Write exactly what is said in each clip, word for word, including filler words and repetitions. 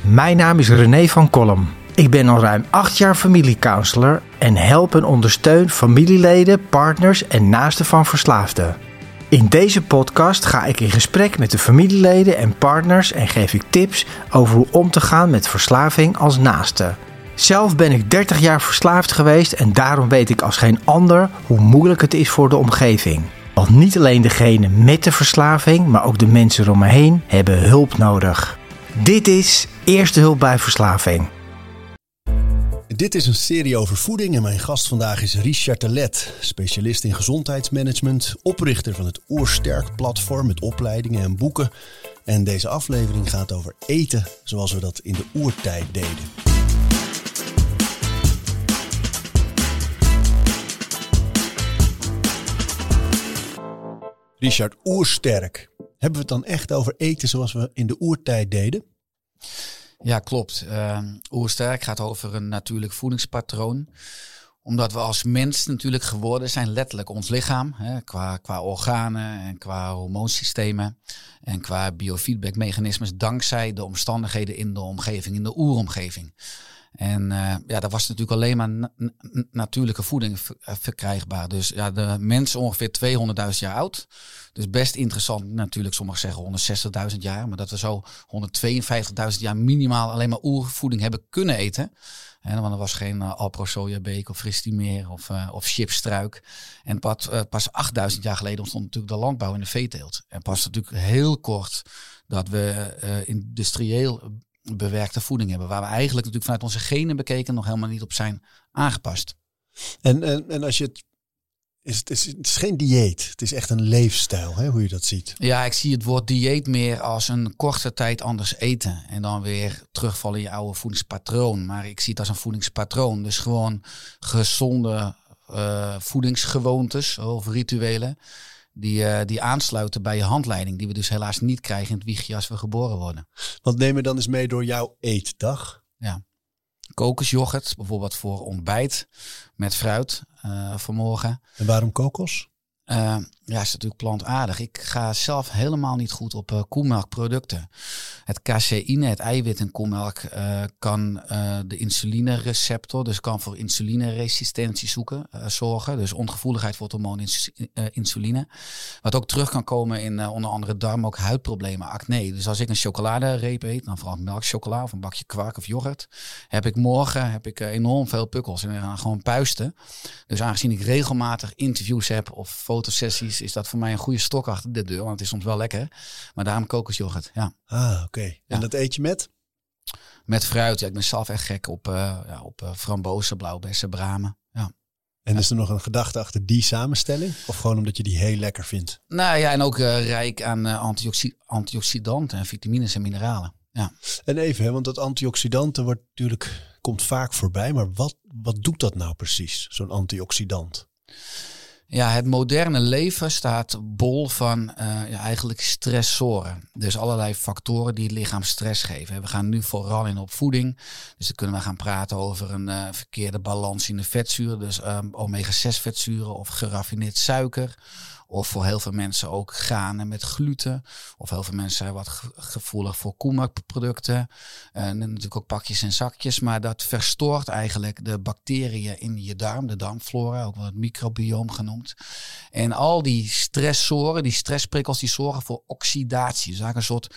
mijn naam is René van Kolm. Ik ben al ruim acht jaar familiecounselor en help en ondersteun familieleden, partners en naasten van verslaafden. In deze podcast ga ik in gesprek met de familieleden en partners en geef ik tips over hoe om te gaan met verslaving als naaste. Zelf ben ik dertig jaar verslaafd geweest en daarom weet ik als geen ander hoe moeilijk het is voor de omgeving. Want niet alleen degene met de verslaving, maar ook de mensen om me heen hebben hulp nodig. Dit is Eerste Hulp bij Verslaving. Dit is een serie over voeding en mijn gast vandaag is Richard de Let, specialist in gezondheidsmanagement, oprichter van het Oersterk platform met opleidingen en boeken. En deze aflevering gaat over eten zoals we dat in de oertijd deden. Richard, Oersterk. Hebben we het dan echt over eten zoals we in de oertijd deden? Ja, klopt. Uh, Oersterk gaat over een natuurlijk voedingspatroon. Omdat we als mens natuurlijk geworden zijn, letterlijk ons lichaam. Hè, qua, qua organen en qua hormoonsystemen. En qua biofeedbackmechanismes dankzij de omstandigheden in de omgeving, in de oeromgeving. En uh, ja, daar was natuurlijk alleen maar na- na- natuurlijke voeding ver- verkrijgbaar. Dus ja, de mens ongeveer tweehonderdduizend jaar oud. Dus best interessant natuurlijk, sommigen zeggen honderdzestigduizend jaar. Maar dat we zo honderdtweeënvijftigduizend jaar minimaal alleen maar oervoeding hebben kunnen eten. En, want er was geen uh, Alpro sojabeek of Fristi meer of, uh, of chipstruik. En pas, uh, pas achtduizend jaar geleden ontstond natuurlijk de landbouw en de veeteelt. En pas natuurlijk heel kort dat we uh, industrieel bewerkte voeding hebben. Waar we eigenlijk natuurlijk vanuit onze genen bekeken nog helemaal niet op zijn aangepast. En, en, en als je het is, het, is, het is geen dieet. Het is echt een leefstijl, hè, hoe je dat ziet. Ja, ik zie het woord dieet meer als een korte tijd anders eten. En dan weer terugvallen in je oude voedingspatroon. Maar ik zie het als een voedingspatroon. Dus gewoon gezonde uh, voedingsgewoontes of rituelen. Die, uh, die aansluiten bij je handleiding. Die we dus helaas niet krijgen in het wiegje als we geboren worden. Wat neem je dan eens mee door jouw eetdag? Ja. Kokosyoghurt, bijvoorbeeld voor ontbijt met fruit uh, vanmorgen. En waarom kokos? Uh, ja, is natuurlijk plantaardig. Ik ga zelf helemaal niet goed op uh, koemelkproducten. Het caseïne, het eiwit in koemelk, uh, kan uh, de insulinereceptor, dus kan voor insulineresistentie zoeken, uh, zorgen. Dus ongevoeligheid voor het hormoon ins- uh, insuline. Wat ook terug kan komen in uh, onder andere darm, ook huidproblemen, acne. Dus als ik een chocoladereep eet, dan vooral melkchocola of een bakje kwark of yoghurt, heb ik morgen heb ik, uh, enorm veel pukkels en dan gewoon puisten. Dus aangezien ik regelmatig interviews heb of fotosessies, is dat voor mij een goede stok achter de deur. Want het is soms wel lekker. Maar daarom kokosyoghurt, ja. Ah, oké. Okay. En ja. dat eet je met? Met fruit. Ja, ik ben zelf echt gek op, uh, ja, op uh, frambozen, blauwbessen, bramen. Ja. En ja. Is er nog een gedachte achter die samenstelling? Of gewoon omdat je die heel lekker vindt? Nou ja, en ook uh, rijk aan uh, antioxi- antioxidanten en vitamines en mineralen. Ja. En even, hè, want dat antioxidanten wordt natuurlijk, komt vaak voorbij. Maar wat, wat doet dat nou precies, zo'n antioxidant? Ja, het moderne leven staat bol van uh, ja, eigenlijk stressoren. Dus allerlei factoren die het lichaam stress geven. We gaan nu vooral in op voeding. Dus dan kunnen we gaan praten over een uh, verkeerde balans in de vetzuren. Dus um, omega zes vetzuren of geraffineerd suiker. Of voor heel veel mensen ook granen met gluten. Of heel veel mensen zijn wat ge- gevoelig voor koemelkproducten. Uh, en natuurlijk ook pakjes en zakjes. Maar dat verstoort eigenlijk de bacteriën in je darm. De darmflora, ook wel het microbioom genoemd. En al die stressoren, die stressprikkels, die zorgen voor oxidatie. Dus eigenlijk een soort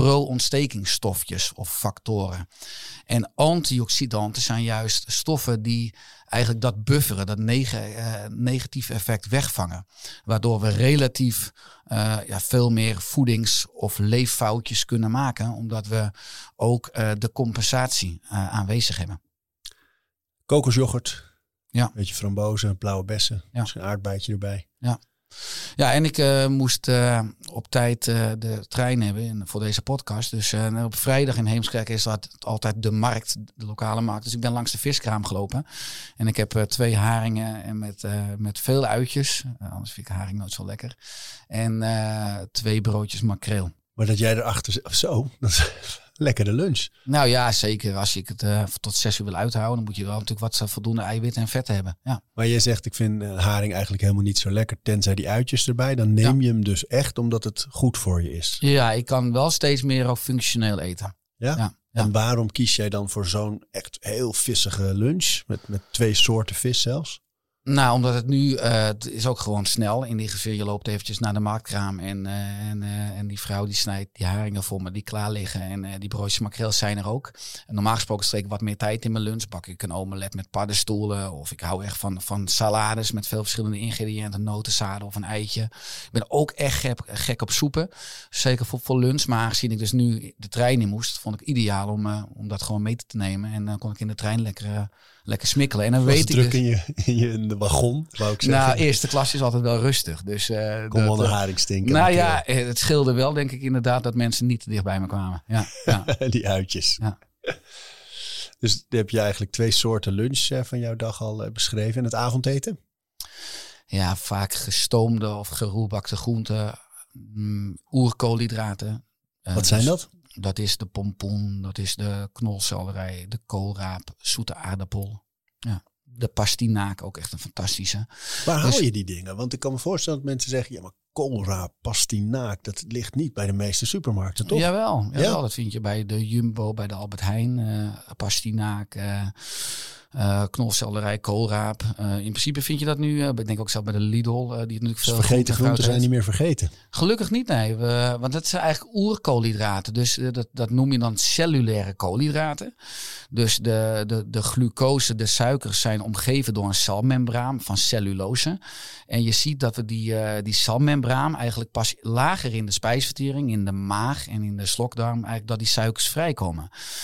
pro-ontstekingsstofjes of factoren. En antioxidanten zijn juist stoffen die eigenlijk dat bufferen, dat neg- uh, negatieve effect wegvangen. Waardoor we relatief uh, ja, veel meer voedings- of leeffoutjes kunnen maken. Omdat we ook uh, de compensatie uh, aanwezig hebben. Kokosyoghurt. Ja. Een beetje frambozen, blauwe bessen. Ja. Misschien een aardbeidje erbij. Ja. Ja, en ik uh, moest uh, op tijd uh, de trein hebben in, voor deze podcast. Dus uh, op vrijdag in Heemskerk is dat altijd de markt, de lokale markt. Dus ik ben langs de viskraam gelopen. En ik heb uh, twee haringen en met, uh, met veel uitjes. Uh, anders vind ik haring nooit zo lekker. En uh, twee broodjes makreel. Maar dat jij erachter... Zo, dat is lekkere lunch. Nou ja, zeker. Als je het uh, tot zes uur wil uithouden, dan moet je wel natuurlijk wat voldoende eiwitten en vetten hebben. Ja. Maar jij zegt, ik vind uh, haring eigenlijk helemaal niet zo lekker, tenzij die uitjes erbij. Dan neem ja. je hem dus echt omdat het goed voor je is. Ja, ik kan wel steeds meer ook functioneel eten. Ja? Ja. Ja. En waarom kies jij dan voor zo'n echt heel vissige lunch? Met, met twee soorten vis zelfs? Nou, omdat het nu, uh, het is ook gewoon snel. In die geval, je loopt eventjes naar de marktkraam en, uh, en, uh, en die vrouw die snijdt die haringen voor me die klaar liggen. En uh, die broodjes makreel zijn er ook. En normaal gesproken steek ik wat meer tijd in mijn lunch. Bak ik een omelet met paddenstoelen. Of ik hou echt van, van salades met veel verschillende ingrediënten. Notenzaden of een eitje. Ik ben ook echt gek, gek op soepen. Zeker voor, voor lunch. Maar aangezien ik dus nu de trein in moest, vond ik ideaal om, uh, om dat gewoon mee te nemen. En dan uh, kon ik in de trein lekker... Uh, Lekker smikkelen. En dan Was weet het ik druk dus, in, je, in, je, in de wagon, wou ik zeggen. Nou, eerste klas is altijd wel rustig. Dus, uh, Kom wel dat, een haring stinken. Nou ja, het scheelde wel, denk ik inderdaad, dat mensen niet te dicht bij me kwamen. Ja, ja. Die uitjes. Ja. Dus dan heb je eigenlijk twee soorten lunch uh, van jouw dag al uh, beschreven. En het avondeten? Ja, vaak gestoomde of geroerbakte groenten. Mm, oerkoolhydraten. Uh, Wat zijn dus, dat? Dat is de pompoen, dat is de knolselderij, de koolraap, zoete aardappel. Ja, de pastinaak, ook echt een fantastische. Waar dus, haal je die dingen? Want ik kan me voorstellen dat mensen zeggen... ja, maar koolraap, pastinaak, dat ligt niet bij de meeste supermarkten, toch? Jawel, jawel ja? Dat vind je bij de Jumbo, bij de Albert Heijn. Uh, pastinaak, uh, uh, knolselderij, koolraap. Uh, in principe vind je dat nu, uh, ik denk ook zelf bij de Lidl. Uh, die natuurlijk dus veel vergeten groenten zijn niet meer vergeten. Gelukkig niet, nee. We, want dat zijn eigenlijk oerkoolhydraten. Dus uh, dat, dat noem je dan cellulaire koolhydraten. Dus de, de, de glucose, de suikers zijn omgeven door een celmembraan van cellulose. En je ziet dat we die, uh, die celmembraan eigenlijk pas lager in de spijsvertering, in de maag en in de slokdarm, eigenlijk dat die suikers vrijkomen.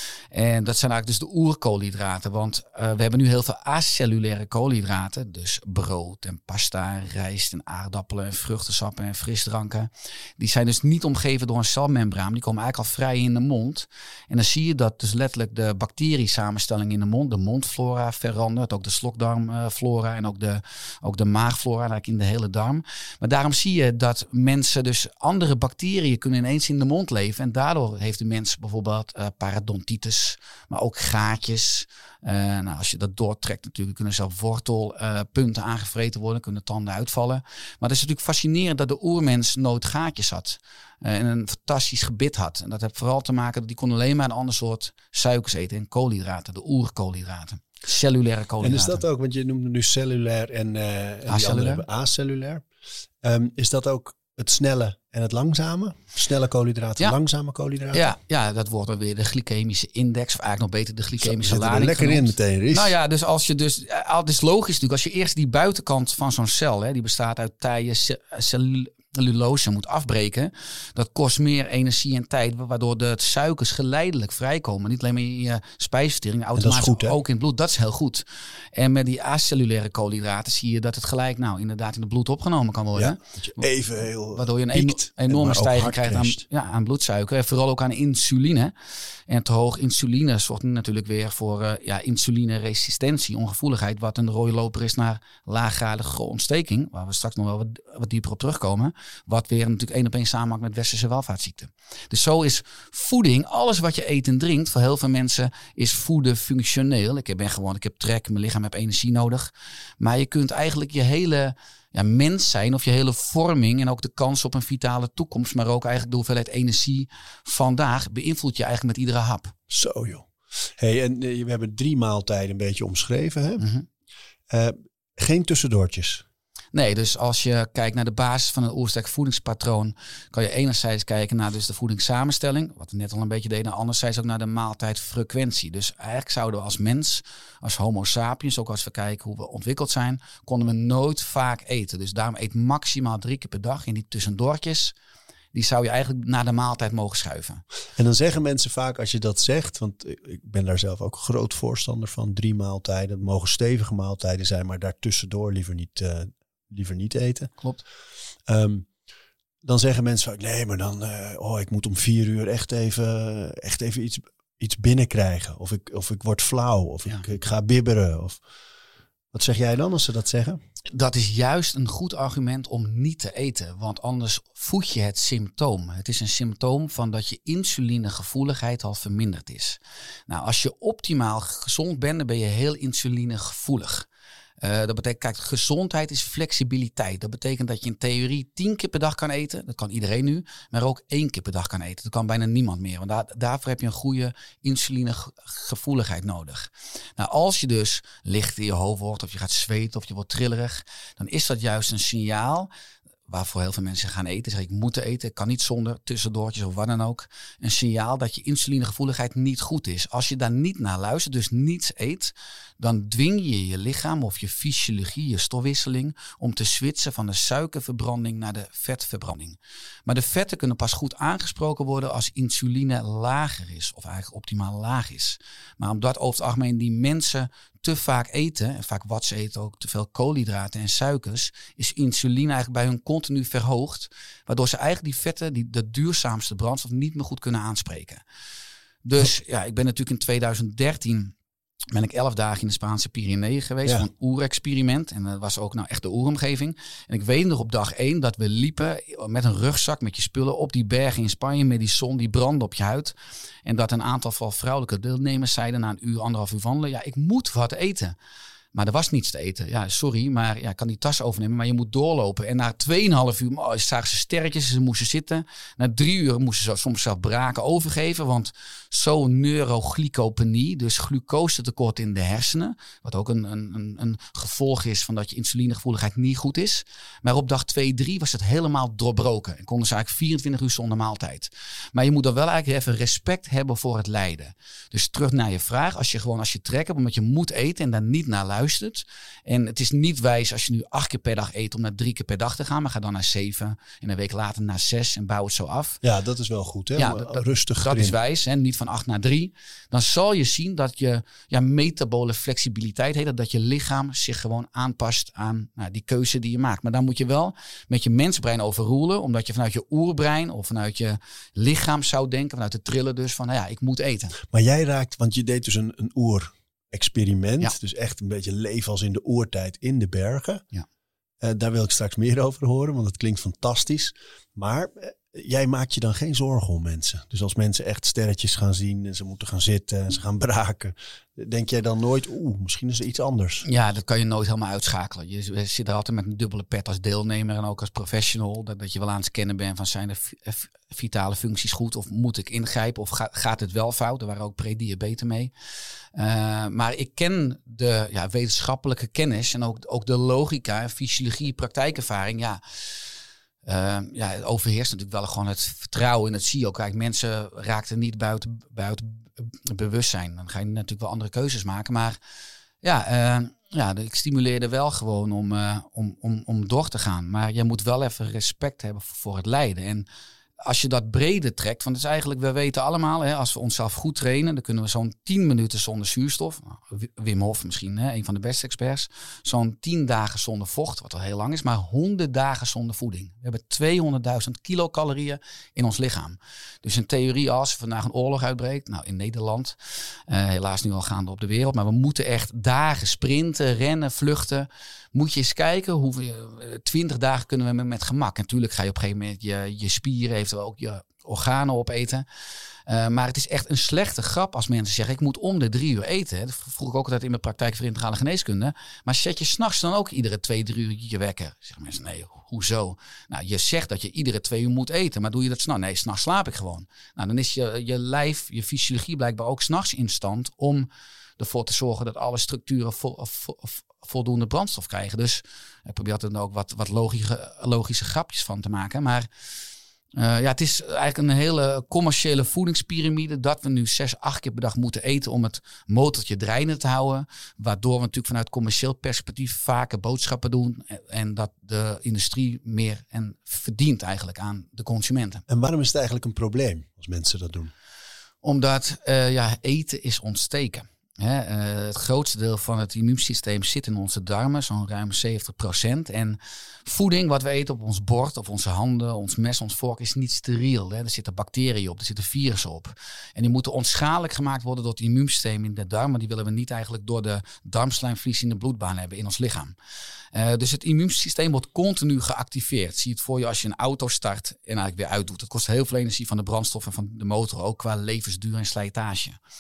En dat zijn eigenlijk dus de oerkoolhydraten. Want uh, we hebben nu heel veel acellulaire koolhydraten. Dus brood en pasta, rijst en aardappelen en vruchtensappen en frisdranken. Die zijn dus niet omgeven door een celmembraan. Die komen eigenlijk al vrij in de mond. En dan zie je dat dus letterlijk de bacteriesamenstelling in de mond, de mondflora verandert. Ook de slokdarmflora en ook de, ook de maagflora, eigenlijk in de hele darm. Maar daarom zie je dat mensen dus andere bacteriën kunnen ineens in de mond leven. En daardoor heeft de mens bijvoorbeeld uh, parodontitis, maar ook gaatjes. Uh, nou, als je dat doortrekt natuurlijk kunnen zelfs wortelpunten uh, aangevreten worden, kunnen tanden uitvallen. Maar het is natuurlijk fascinerend dat de oermens nooit gaatjes had. Uh, en een fantastisch gebit had. En dat heeft vooral te maken dat die kon alleen maar een ander soort suikers eten. En koolhydraten, de oerkoolhydraten. Cellulaire koolhydraten. En is dat ook, want je noemde nu cellulair en, uh, en acellulair. acellulair. Um, is dat ook het snelle en het langzame? Snelle koolhydraten, ja. langzame koolhydraten? Ja, ja, dat wordt dan weer de glycemische index. Of eigenlijk nog beter de glycemische Zo, lading. er lekker genoemd. in meteen, Ries. Nou ja, dus als je dus... Het is logisch natuurlijk. Als je eerst die buitenkant van zo'n cel, hè, die bestaat uit taaie cellulose, cellulose moet afbreken. Dat kost meer energie en tijd, waardoor de suikers geleidelijk vrijkomen. Niet alleen maar in je spijsvertering, automatisch goed, ook in het bloed. Dat is heel goed. En met die acellulaire koolhydraten zie je dat het gelijk nou inderdaad in het bloed opgenomen kan worden. Ja, dat je even heel waardoor je een piekt, enorme stijging krijgt krijgt aan, ja, aan bloedsuiker. En vooral ook aan insuline. En te hoog insuline zorgt natuurlijk weer voor uh, ja, insulineresistentie, ongevoeligheid, wat een rode loper is naar laaggradige ontsteking, waar we straks nog wel wat, wat dieper op terugkomen. Wat weer natuurlijk één op één samenhangt met westerse welvaartsziekten. Dus zo is voeding, alles wat je eet en drinkt, voor heel veel mensen is voeden functioneel. Ik ben gewoon, ik heb trek, mijn lichaam heeft energie nodig. Maar je kunt eigenlijk je hele ja, mens zijn of je hele vorming en ook de kans op een vitale toekomst, maar ook eigenlijk de hoeveelheid energie vandaag beïnvloedt je eigenlijk met iedere hap. Zo joh. Hey, en uh, we hebben drie maaltijden een beetje omschreven. Hè? Mm-hmm. Uh, geen tussendoortjes. Nee, dus als je kijkt naar de basis van een oersterk voedingspatroon, kan je enerzijds kijken naar dus de voedingssamenstelling, wat we net al een beetje deden, en anderzijds ook naar de maaltijdfrequentie. Dus eigenlijk zouden we als mens, als homo sapiens, ook als we kijken hoe we ontwikkeld zijn, konden we nooit vaak eten. Dus daarom eet maximaal drie keer per dag in die tussendoortjes. Die zou je eigenlijk naar de maaltijd mogen schuiven. En dan zeggen mensen vaak als je dat zegt, want ik ben daar zelf ook groot voorstander van, drie maaltijden. Het mogen stevige maaltijden zijn, maar daartussendoor liever niet, uh, liever niet eten. Klopt. Um, dan zeggen mensen vaak, nee, maar dan, uh, oh, ik moet om vier uur echt even, echt even iets, iets binnenkrijgen. Of ik, of ik word flauw, of ja. ik, ik ga bibberen. Of... Wat zeg jij dan als ze dat zeggen? Dat is juist een goed argument om niet te eten. Want anders voed je het symptoom. Het is een symptoom van dat je insulinegevoeligheid al verminderd is. Nou, als je optimaal gezond bent, dan ben je heel insulinegevoelig. Uh, dat betekent, kijk, gezondheid is flexibiliteit. Dat betekent dat je in theorie tien keer per dag kan eten. Dat kan iedereen nu. Maar ook één keer per dag kan eten. Dat kan bijna niemand meer. Want daar, daarvoor heb je een goede insulinegevoeligheid nodig. Nou, als je dus licht in je hoofd wordt, of je gaat zweten, of je wordt trillerig, dan is dat juist een signaal waarvoor heel veel mensen gaan eten. Zeg ik moet eten, ik kan niet zonder tussendoortjes of wat dan ook. Een signaal dat je insulinegevoeligheid niet goed is. Als je daar niet naar luistert, dus niets eet, dan dwing je je lichaam of je fysiologie, je stofwisseling, om te switchen van de suikerverbranding naar de vetverbranding. Maar de vetten kunnen pas goed aangesproken worden als insuline lager is, of eigenlijk optimaal laag is. Maar omdat over het algemeen die mensen te vaak eten, en vaak wat ze eten ook te veel koolhydraten en suikers, is insuline eigenlijk bij hun continu verhoogd, waardoor ze eigenlijk die vetten, die de duurzaamste brandstof, niet meer goed kunnen aanspreken. Dus ja, ik ben natuurlijk in tweeduizend dertien ben ik elf dagen in de Spaanse Pyreneeën geweest, ja. Voor een oerexperiment. En dat was ook nou echt de oeromgeving. En ik weet nog op dag één dat we liepen met een rugzak met je spullen op die bergen in Spanje met die zon die brandde op je huid. En dat een aantal van vrouwelijke deelnemers zeiden na een uur, anderhalf uur wandelen, ja, ik moet wat eten. Maar er was niets te eten. Ja, sorry, maar ja, ik kan die tas overnemen, maar je moet doorlopen. En na tweeënhalf uur oh, zagen ze sterretjes, ze moesten zitten. Na drie uur moesten ze soms zelf braken overgeven, want zo'n neuroglycopenie, dus glucosetekort in de hersenen, wat ook een, een, een gevolg is van dat je insulinegevoeligheid niet goed is. Maar op dag twee, drie was het helemaal doorbroken. En konden ze eigenlijk vierentwintig uur zonder maaltijd. Maar je moet dan wel eigenlijk even respect hebben voor het lijden. Dus terug naar je vraag, als je gewoon als je trek hebt, omdat je moet eten en daar niet naar luistert. En het is niet wijs als je nu acht keer per dag eet om naar drie keer per dag te gaan. Maar ga dan naar zeven en een week later naar zes en bouw het zo af. Ja, dat is wel goed. Hè? Ja, dat, rustig dat erin. is wijs. Hè? Niet van acht naar drie. Dan zal je zien dat je ja, metabole flexibiliteit heet. Dat je lichaam zich gewoon aanpast aan nou, die keuze die je maakt. Maar dan moet je wel met je mensbrein overroelen. Omdat je vanuit je oerbrein of vanuit je lichaam zou denken. Vanuit de trillen dus van nou ja, ik moet eten. Maar jij raakt, want je deed dus een, een oer... experiment, ja. Dus echt een beetje leven als in de oertijd in de bergen. Ja. Uh, daar wil ik straks meer over horen, want het klinkt fantastisch. Maar uh, jij maakt je dan geen zorgen om mensen. Dus als mensen echt sterretjes gaan zien en ze moeten gaan zitten en ze gaan braken, denk jij dan nooit, oeh, misschien is er iets anders? Ja, dat kan je nooit helemaal uitschakelen. Je zit er altijd met een dubbele pet als deelnemer en ook als professional. Dat, dat je wel aan het scannen bent van zijn de vitale functies goed of moet ik ingrijpen of ga, gaat het wel fout? Er waren ook prediabeten mee. Uh, maar ik ken de ja, wetenschappelijke kennis en ook, ook de logica, fysiologie, praktijkervaring. Ja, uh, ja, het overheerst natuurlijk wel gewoon het vertrouwen in het zie je ook. Kijk, mensen raakten niet buiten, buiten bewustzijn. Dan ga je natuurlijk wel andere keuzes maken. Maar ja, uh, ja ik stimuleerde wel gewoon om, uh, om, om, om door te gaan. Maar je moet wel even respect hebben voor het lijden. En als je dat breder trekt, want het is eigenlijk, we weten allemaal, hè, als we onszelf goed trainen, dan kunnen we zo'n tien minuten zonder zuurstof. Wim Hof misschien, hè, een van de beste experts. Zo'n tien dagen zonder vocht, wat al heel lang is, maar honderd dagen zonder voeding. We hebben tweehonderdduizend kilocalorieën in ons lichaam. Dus in theorie, als er vandaag een oorlog uitbreekt, nou in Nederland, uh, helaas nu al gaande op de wereld, maar we moeten echt dagen sprinten, rennen, vluchten. Moet je eens kijken, hoeveel, twintig dagen kunnen we met gemak. En natuurlijk ga je op een gegeven moment je, je spieren, eventueel ook je organen opeten. Uh, maar het is echt een slechte grap als mensen zeggen, ik moet om de drie uur eten. Dat vroeg ik ook altijd in mijn praktijk voor integrale geneeskunde. Maar zet je 's nachts dan ook iedere twee, drie uur je wekker? Zeggen mensen, nee, hoezo? Nou, je zegt dat je iedere twee uur moet eten, maar doe je dat 's nachts? Nee, 's nachts slaap ik gewoon. Nou, dan is je, je lijf, je fysiologie blijkbaar ook 's nachts in stand om ervoor te zorgen dat alle structuren vo, vo, voldoende brandstof krijgen. Dus ik probeer altijd ook wat, wat logische, logische grapjes van te maken. Maar uh, ja, het is eigenlijk een hele commerciële voedingspyramide dat we nu zes, acht keer per dag moeten eten om het motortje draaiende te houden. Waardoor we natuurlijk vanuit commercieel perspectief vaker boodschappen doen en, en dat de industrie meer en verdient eigenlijk aan de consumenten. En waarom is het eigenlijk een probleem als mensen dat doen? Omdat uh, ja, eten is ontsteken. He, uh, het grootste deel van het immuunsysteem zit in onze darmen, zo'n ruim zeventig procent. En voeding, wat we eten op ons bord, op onze handen, ons mes, ons vork, is niet steriel. Hè. Er zitten bacteriën op, er zitten virussen op. En die moeten onschadelijk gemaakt worden door het immuunsysteem in de darmen. Die willen we niet eigenlijk door de darmslijmvlies in de bloedbaan hebben in ons lichaam. Uh, dus het immuunsysteem wordt continu geactiveerd. Zie het voor je als je een auto start en eigenlijk weer uitdoet. Het kost heel veel energie van de brandstof en van de motor, ook qua levensduur en slijtage.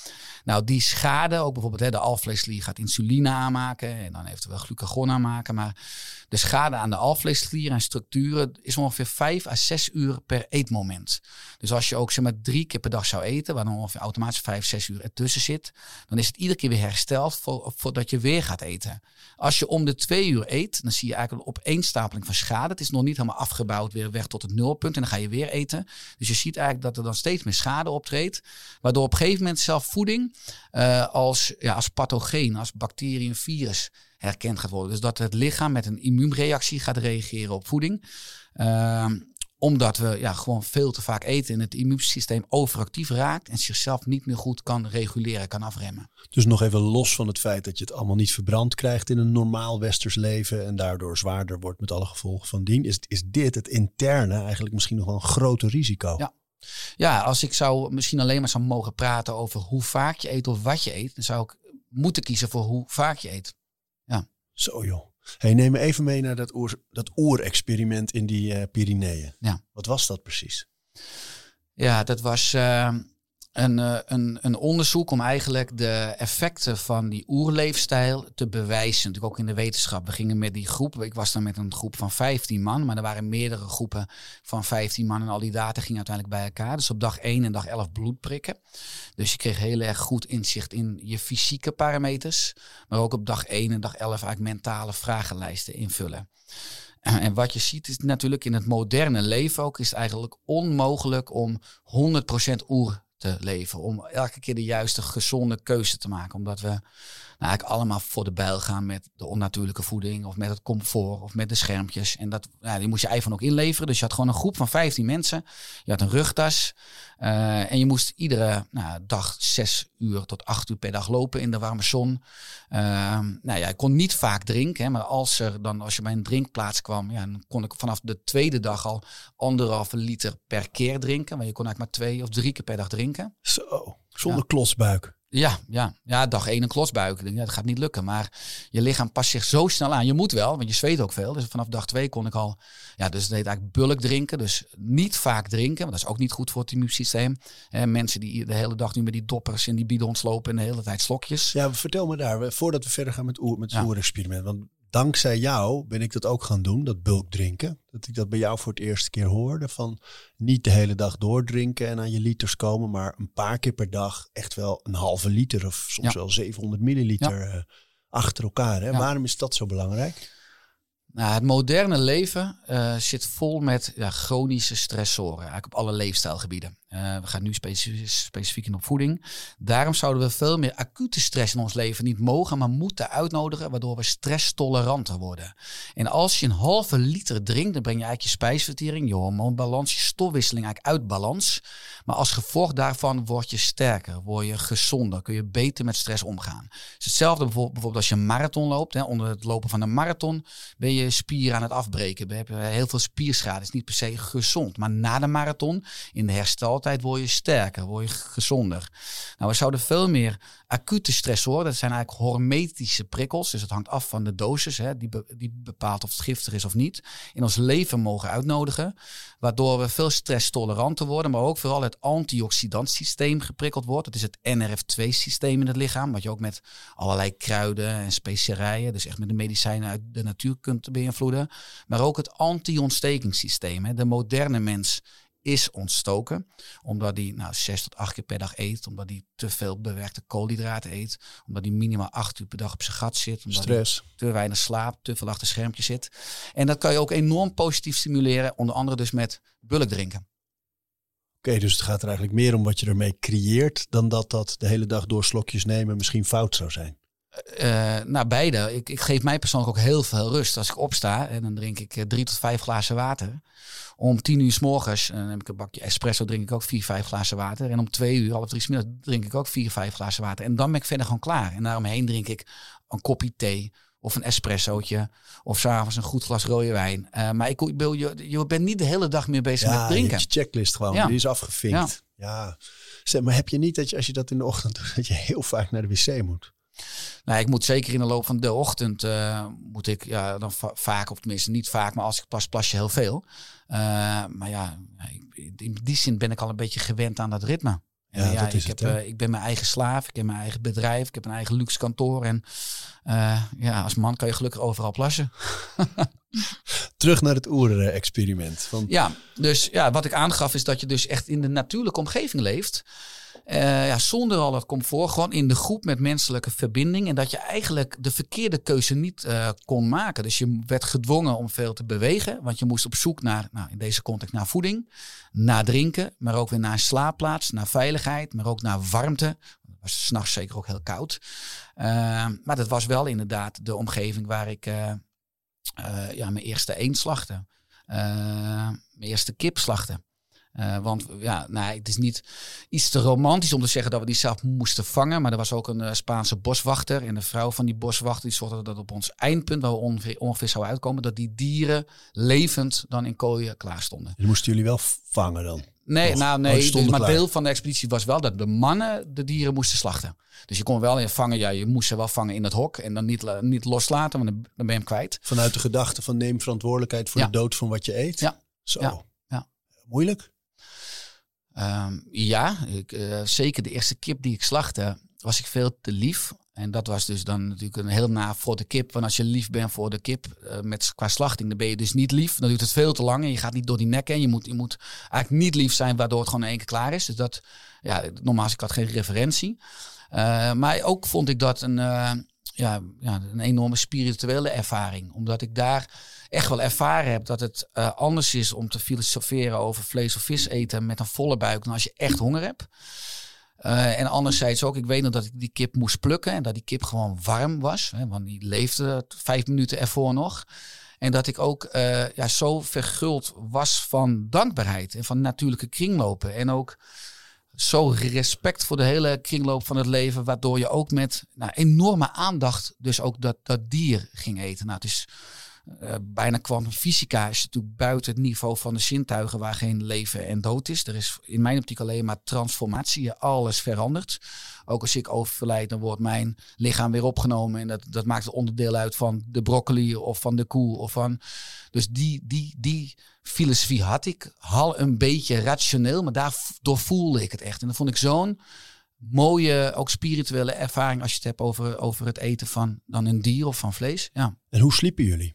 Nou, die schade, ook bijvoorbeeld hè, de alvleesklier gaat insuline aanmaken en dan eventueel glucagon aanmaken. Maar de schade aan de alvleesklier en structuren is ongeveer vijf à zes uur per eetmoment. Dus als je ook zeg maar drie keer per dag zou eten, waar dan ongeveer automatisch vijf, zes uur ertussen zit, dan is het iedere keer weer hersteld voor, voordat je weer gaat eten. Als je om de twee uur eet, dan zie je eigenlijk een opeenstapeling van schade. Het is nog niet helemaal afgebouwd weer weg tot het nulpunt en dan ga je weer eten. Dus je ziet eigenlijk dat er dan steeds meer schade optreedt, waardoor op een gegeven moment zelf voeding uh, als, ja, als pathogeen, als bacterie, een virus herkend gaat worden. Dus dat het lichaam met een immuunreactie gaat reageren op voeding. Uh, omdat we ja, gewoon veel te vaak eten en het immuunsysteem overactief raakt en zichzelf niet meer goed kan reguleren, kan afremmen. Dus nog even los van het feit dat je het allemaal niet verbrand krijgt in een normaal westers leven en daardoor zwaarder wordt met alle gevolgen van dien, is, is dit het interne eigenlijk misschien nog wel een groter risico. Ja. Ja, als ik zou misschien alleen maar zou mogen praten over hoe vaak je eet of wat je eet, dan zou ik moeten kiezen voor hoe vaak je eet. Ja. Zo joh. Hey, neem me even mee naar dat, oer, dat oerexperiment in die uh, Pyreneeën. Ja. Wat was dat precies? Ja, dat was uh, een, uh, een, een onderzoek om eigenlijk de effecten van die oerleefstijl te bewijzen. Natuurlijk ook in de wetenschap. We gingen met die groep, ik was dan met een groep van vijftien man, maar er waren meerdere groepen van vijftien man en al die data gingen uiteindelijk bij elkaar. Dus op dag één en dag elf bloed prikken. Dus je kreeg heel erg goed inzicht in je fysieke parameters, maar ook op dag één en dag elf eigenlijk mentale vragenlijsten invullen. En wat je ziet is natuurlijk in het moderne leven ook, is het eigenlijk onmogelijk om honderd procent oer te leven. Om elke keer de juiste gezonde keuze te maken. Omdat we nou, eigenlijk allemaal voor de bijl gaan met de onnatuurlijke voeding of met het comfort of met de schermpjes. En dat, nou, die moest je eigenlijk ook inleveren. Dus je had gewoon een groep van vijftien mensen. Je had een rugtas. Uh, en je moest iedere nou, dag zes uur tot acht uur per dag lopen in de warme zon. Uh, nou ja, ik kon niet vaak drinken. Hè, maar als, er dan, als je bij een drinkplaats kwam, ja, dan kon ik vanaf de tweede dag al anderhalve liter per keer drinken. Maar je kon eigenlijk maar twee of drie keer per dag drinken. Zo, zonder ja. klotsbuik. Ja, ja, ja, dag één een klotsbuik. Ja, dat gaat niet lukken. Maar je lichaam past zich zo snel aan. Je moet wel, want je zweet ook veel. Dus vanaf dag twee kon ik al... Ja, dus het heet eigenlijk bulk drinken. Dus niet vaak drinken. Want dat is ook niet goed voor het immuunsysteem. He, mensen die de hele dag nu met die doppers en die bidons lopen en de hele tijd slokjes. Ja, vertel me daar, voordat we verder gaan met, oer, met het ja. oerexperiment. Want dankzij jou ben ik dat ook gaan doen, dat bulk drinken. Dat ik dat bij jou voor het eerste keer hoorde. Van niet de hele dag doordrinken en aan je liters komen. Maar een paar keer per dag echt wel een halve liter of soms ja. wel zevenhonderd milliliter ja. uh, achter elkaar. Hè? Ja. Waarom is dat zo belangrijk? Nou, het moderne leven uh, zit vol met ja, chronische stressoren. Eigenlijk op alle leefstijlgebieden. Uh, we gaan nu specifiek, specifiek in op voeding. Daarom zouden we veel meer acute stress in ons leven niet mogen, maar moeten uitnodigen, waardoor we stresstoleranter worden. En als je een halve liter drinkt, dan breng je eigenlijk je spijsvertering, je hormoonbalans, je stofwisseling eigenlijk uit balans. Maar als gevolg daarvan word je sterker, word je gezonder, kun je beter met stress omgaan. Het is hetzelfde bijvoorbeeld als je een marathon loopt. Hè. Onder het lopen van een marathon ben je spieren aan het afbreken. We hebben heel veel spierschade, is niet per se gezond. Maar na de marathon, in de hersteltijd, word je sterker, word je gezonder. Nou, we zouden veel meer acute stressoren, dat zijn eigenlijk hormetische prikkels, dus het hangt af van de dosis, hè, die, be, die bepaalt of het giftig is of niet, in ons leven mogen uitnodigen, waardoor we veel stresstoleranter worden, maar ook vooral het antioxidantsysteem geprikkeld wordt. Dat is het N R F twee systeem in het lichaam, wat je ook met allerlei kruiden en specerijen, dus echt met de medicijnen uit de natuur kunt beïnvloeden, maar ook het anti-ontstekingssysteem. Hè. De moderne mens is ontstoken, omdat hij nou, zes tot acht keer per dag eet, omdat hij te veel bewerkte koolhydraten eet, omdat hij minimaal acht uur per dag op zijn gat zit, omdat stress, hij te weinig slaapt, te veel achter schermpjes zit. En dat kan je ook enorm positief stimuleren, onder andere dus met bulk drinken. Oké, okay, dus het gaat er eigenlijk meer om wat je ermee creëert, dan dat dat de hele dag door slokjes nemen misschien fout zou zijn. Uh, nou, beide. Ik, ik geef mij persoonlijk ook heel veel rust. Als ik opsta en dan drink ik uh, drie tot vijf glazen water. Om tien uur 's morgens, en dan heb ik een bakje espresso, drink ik ook vier, vijf glazen water. En om twee uur, half drie 's middags, drink ik ook vier, vijf glazen water. En dan ben ik verder gewoon klaar. En daaromheen drink ik een kopje thee of een espressootje. Of 's avonds een goed glas rode wijn. Uh, maar ik, ik, je, je bent niet de hele dag meer bezig ja, met drinken. Ja, je checklist gewoon. Ja. Die is afgevinkt. Ja. Ja. Zeg, maar heb je niet dat je, als je dat in de ochtend doet, dat je heel vaak naar de wc moet? Nou, ik moet zeker in de loop van de ochtend uh, moet ik ja, dan va- vaak, of tenminste niet vaak, maar als ik plas, plas je heel veel. Uh, maar ja, ik, in die zin ben ik al een beetje gewend aan dat ritme. En Ja, ja, dat is ik, het, heb, hè? uh, ik ben mijn eigen slaaf, ik heb mijn eigen bedrijf, ik heb een eigen luxe kantoor. En uh, ja, als man kan je gelukkig overal plassen. Terug naar het oerexperiment. Van... Ja, dus ja, wat ik aangaf is dat je dus echt in de natuurlijke omgeving leeft. Uh, ja, zonder al het comfort, gewoon in de groep met menselijke verbinding. En dat je eigenlijk de verkeerde keuze niet uh, kon maken. Dus je werd gedwongen om veel te bewegen. Want je moest op zoek naar, nou, in deze context, naar voeding, naar drinken. Maar ook weer naar een slaapplaats, naar veiligheid, maar ook naar warmte. Het was 's nachts zeker ook heel koud. Uh, maar dat was wel inderdaad de omgeving waar ik uh, uh, ja, mijn eerste eend slachtte. Uh, mijn eerste kip slachtte. Uh, want ja, nou, het is niet iets te romantisch om te zeggen dat we die zelf moesten vangen. Maar er was ook een uh, Spaanse boswachter. En de vrouw van die boswachter die zorgde dat op ons eindpunt, waar we ongeveer, ongeveer zouden uitkomen, dat die dieren levend dan in kooien klaar stonden. Dus moesten jullie wel vangen dan? Nee, Of, nou nee. Dus, maar klaar. deel van de expeditie was wel dat de mannen de dieren moesten slachten. Dus je kon wel in vangen, ja, je moest ze wel vangen in het hok en dan niet, niet loslaten, want dan, dan ben je hem kwijt. Vanuit de gedachte van neem verantwoordelijkheid voor ja. de dood van wat je eet? Ja. Zo. Ja. Ja. Moeilijk? Um, ja, ik, uh, zeker de eerste kip die ik slachtte, was ik veel te lief. En dat was dus dan natuurlijk een heel na voor de kip. Want als je lief bent voor de kip uh, met, qua slachting, dan ben je dus niet lief. Dan duurt het veel te lang en je gaat niet door die nek heen. Je moet, je moet eigenlijk niet lief zijn, waardoor het gewoon in één keer klaar is. Dus dat, ja, nogmaals, ik had geen referentie. Uh, maar ook vond ik dat een, uh, ja, ja, een enorme spirituele ervaring. Omdat ik daar echt wel ervaren heb dat het uh, anders is om te filosoferen over vlees of vis eten met een volle buik dan als je echt honger hebt. Uh, en anderzijds ook, ik weet nog dat ik die kip moest plukken en dat die kip gewoon warm was. Hè, want die leefde vijf minuten ervoor nog. En dat ik ook uh, ja, zo verguld was van dankbaarheid en van natuurlijke kringlopen. En ook zo respect voor de hele kringloop van het leven, waardoor je ook met nou, enorme aandacht dus ook dat, dat dier ging eten. Nou, het is uh, bijna kwantumfysica is natuurlijk buiten het niveau van de zintuigen waar geen leven en dood is. Er is in mijn optiek alleen maar transformatie, alles verandert. Ook als ik overlijd, dan wordt mijn lichaam weer opgenomen en dat, dat maakt het onderdeel uit van de broccoli of van de koe. Of van, dus die, die, die filosofie had ik al een beetje rationeel, maar daardoor voelde ik het echt. En dat vond ik zo'n mooie, ook spirituele ervaring als je het hebt over, over het eten van dan een dier of van vlees. Ja. En hoe sliepen jullie?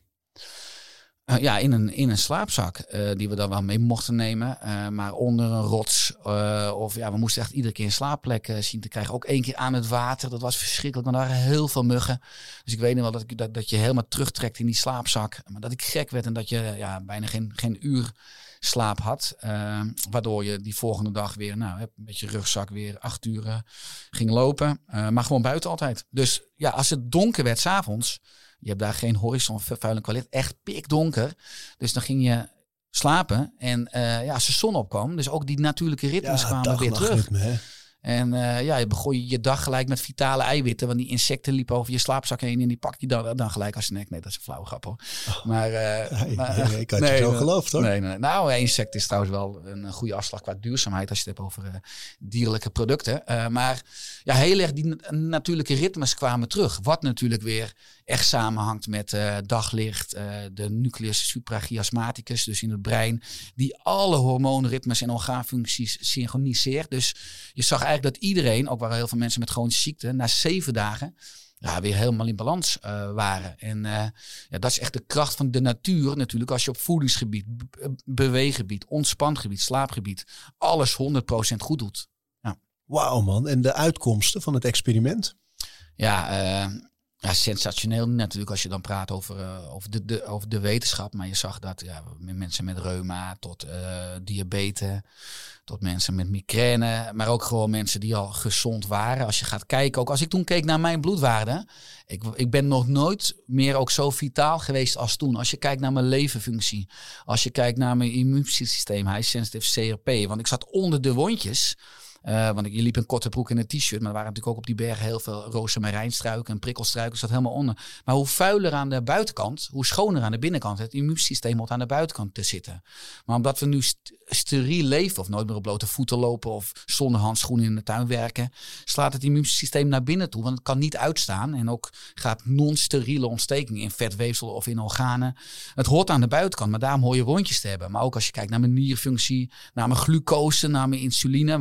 Uh, ja, in een, in een slaapzak uh, die we dan wel mee mochten nemen. Uh, maar onder een rots. Uh, of ja, we moesten echt iedere keer een slaapplek uh, zien te krijgen. Ook één keer aan het water. Dat was verschrikkelijk, want er waren heel veel muggen. Dus ik weet nog wel dat, ik, dat, dat je helemaal terugtrekt in die slaapzak. Maar dat ik gek werd en dat je ja, bijna geen, geen uur slaap had. Uh, waardoor je die volgende dag weer, nou, een beetje rugzak weer acht uur uh, ging lopen. Uh, maar gewoon buiten altijd. Dus ja, als het donker werd 's avonds. Je hebt daar geen horizonvervuiling kwaliteit. Echt pikdonker. Dus dan ging je slapen. En uh, ja, als de zon opkwam. Dus ook die natuurlijke ritmes ja, kwamen weer terug. Ritme, hè? En uh, ja, je begon je, je dag gelijk met vitale eiwitten. Want die insecten liepen over je slaapzak heen. En die pakte je dan, dan gelijk als snack. Nee, dat is een flauwe grap hoor. Oh. Maar, uh, nee, maar, nee, ik had nee, je zo nee, geloofd hoor. Nee, nee. Nou, insect is trouwens wel een goede afslag qua duurzaamheid. Als je het hebt over uh, dierlijke producten. Uh, maar ja, heel erg die natuurlijke ritmes kwamen terug. Wat natuurlijk weer echt samenhangt met uh, daglicht. Uh, de nucleus suprachiasmaticus, dus in het brein. Die alle hormoonritmes en orgaanfuncties synchroniseert. Dus je zag eigenlijk dat iedereen, ook waren heel veel mensen met chronische ziekte, na zeven dagen ja, weer helemaal in balans uh, waren. En uh, ja, dat is echt de kracht van de natuur natuurlijk. Als je op voedingsgebied, be- beweeggebied, ontspangebied, slaapgebied, alles honderd procent goed doet. Ja. Wauw man, en de uitkomsten van het experiment? Ja, uh, ja, sensationeel natuurlijk als je dan praat over, uh, over, de, de, over de wetenschap. Maar je zag dat ja, mensen met reuma tot uh, diabetes, tot mensen met migraine. Maar ook gewoon mensen die al gezond waren. Als je gaat kijken, ook als ik toen keek naar mijn bloedwaarde. Ik, ik ben nog nooit meer ook zo vitaal geweest als toen. Als je kijkt naar mijn leverfunctie. Als je kijkt naar mijn immuunsysteem, high sensitive C R P. Want ik zat onder de wondjes. Uh, want ik, je liep in korte broek en een t-shirt. Maar er waren natuurlijk ook op die bergen heel veel rozemarijnstruiken en prikkelstruiken. Dat zat helemaal onder. Maar hoe vuiler aan de buitenkant, hoe schoner aan de binnenkant. Het immuunsysteem moet aan de buitenkant te zitten. Maar omdat we nu st- steriel leven of nooit meer op blote voeten lopen of zonder handschoenen in de tuin werken, slaat het immuunsysteem naar binnen toe. Want het kan niet uitstaan. En ook gaat non-steriele ontsteking in vetweefsel of in organen. Het hoort aan de buitenkant, maar daarom hoor je wondjes te hebben. Maar ook als je kijkt naar mijn nierfunctie, naar mijn glucose, naar mijn insuline, maar alvlees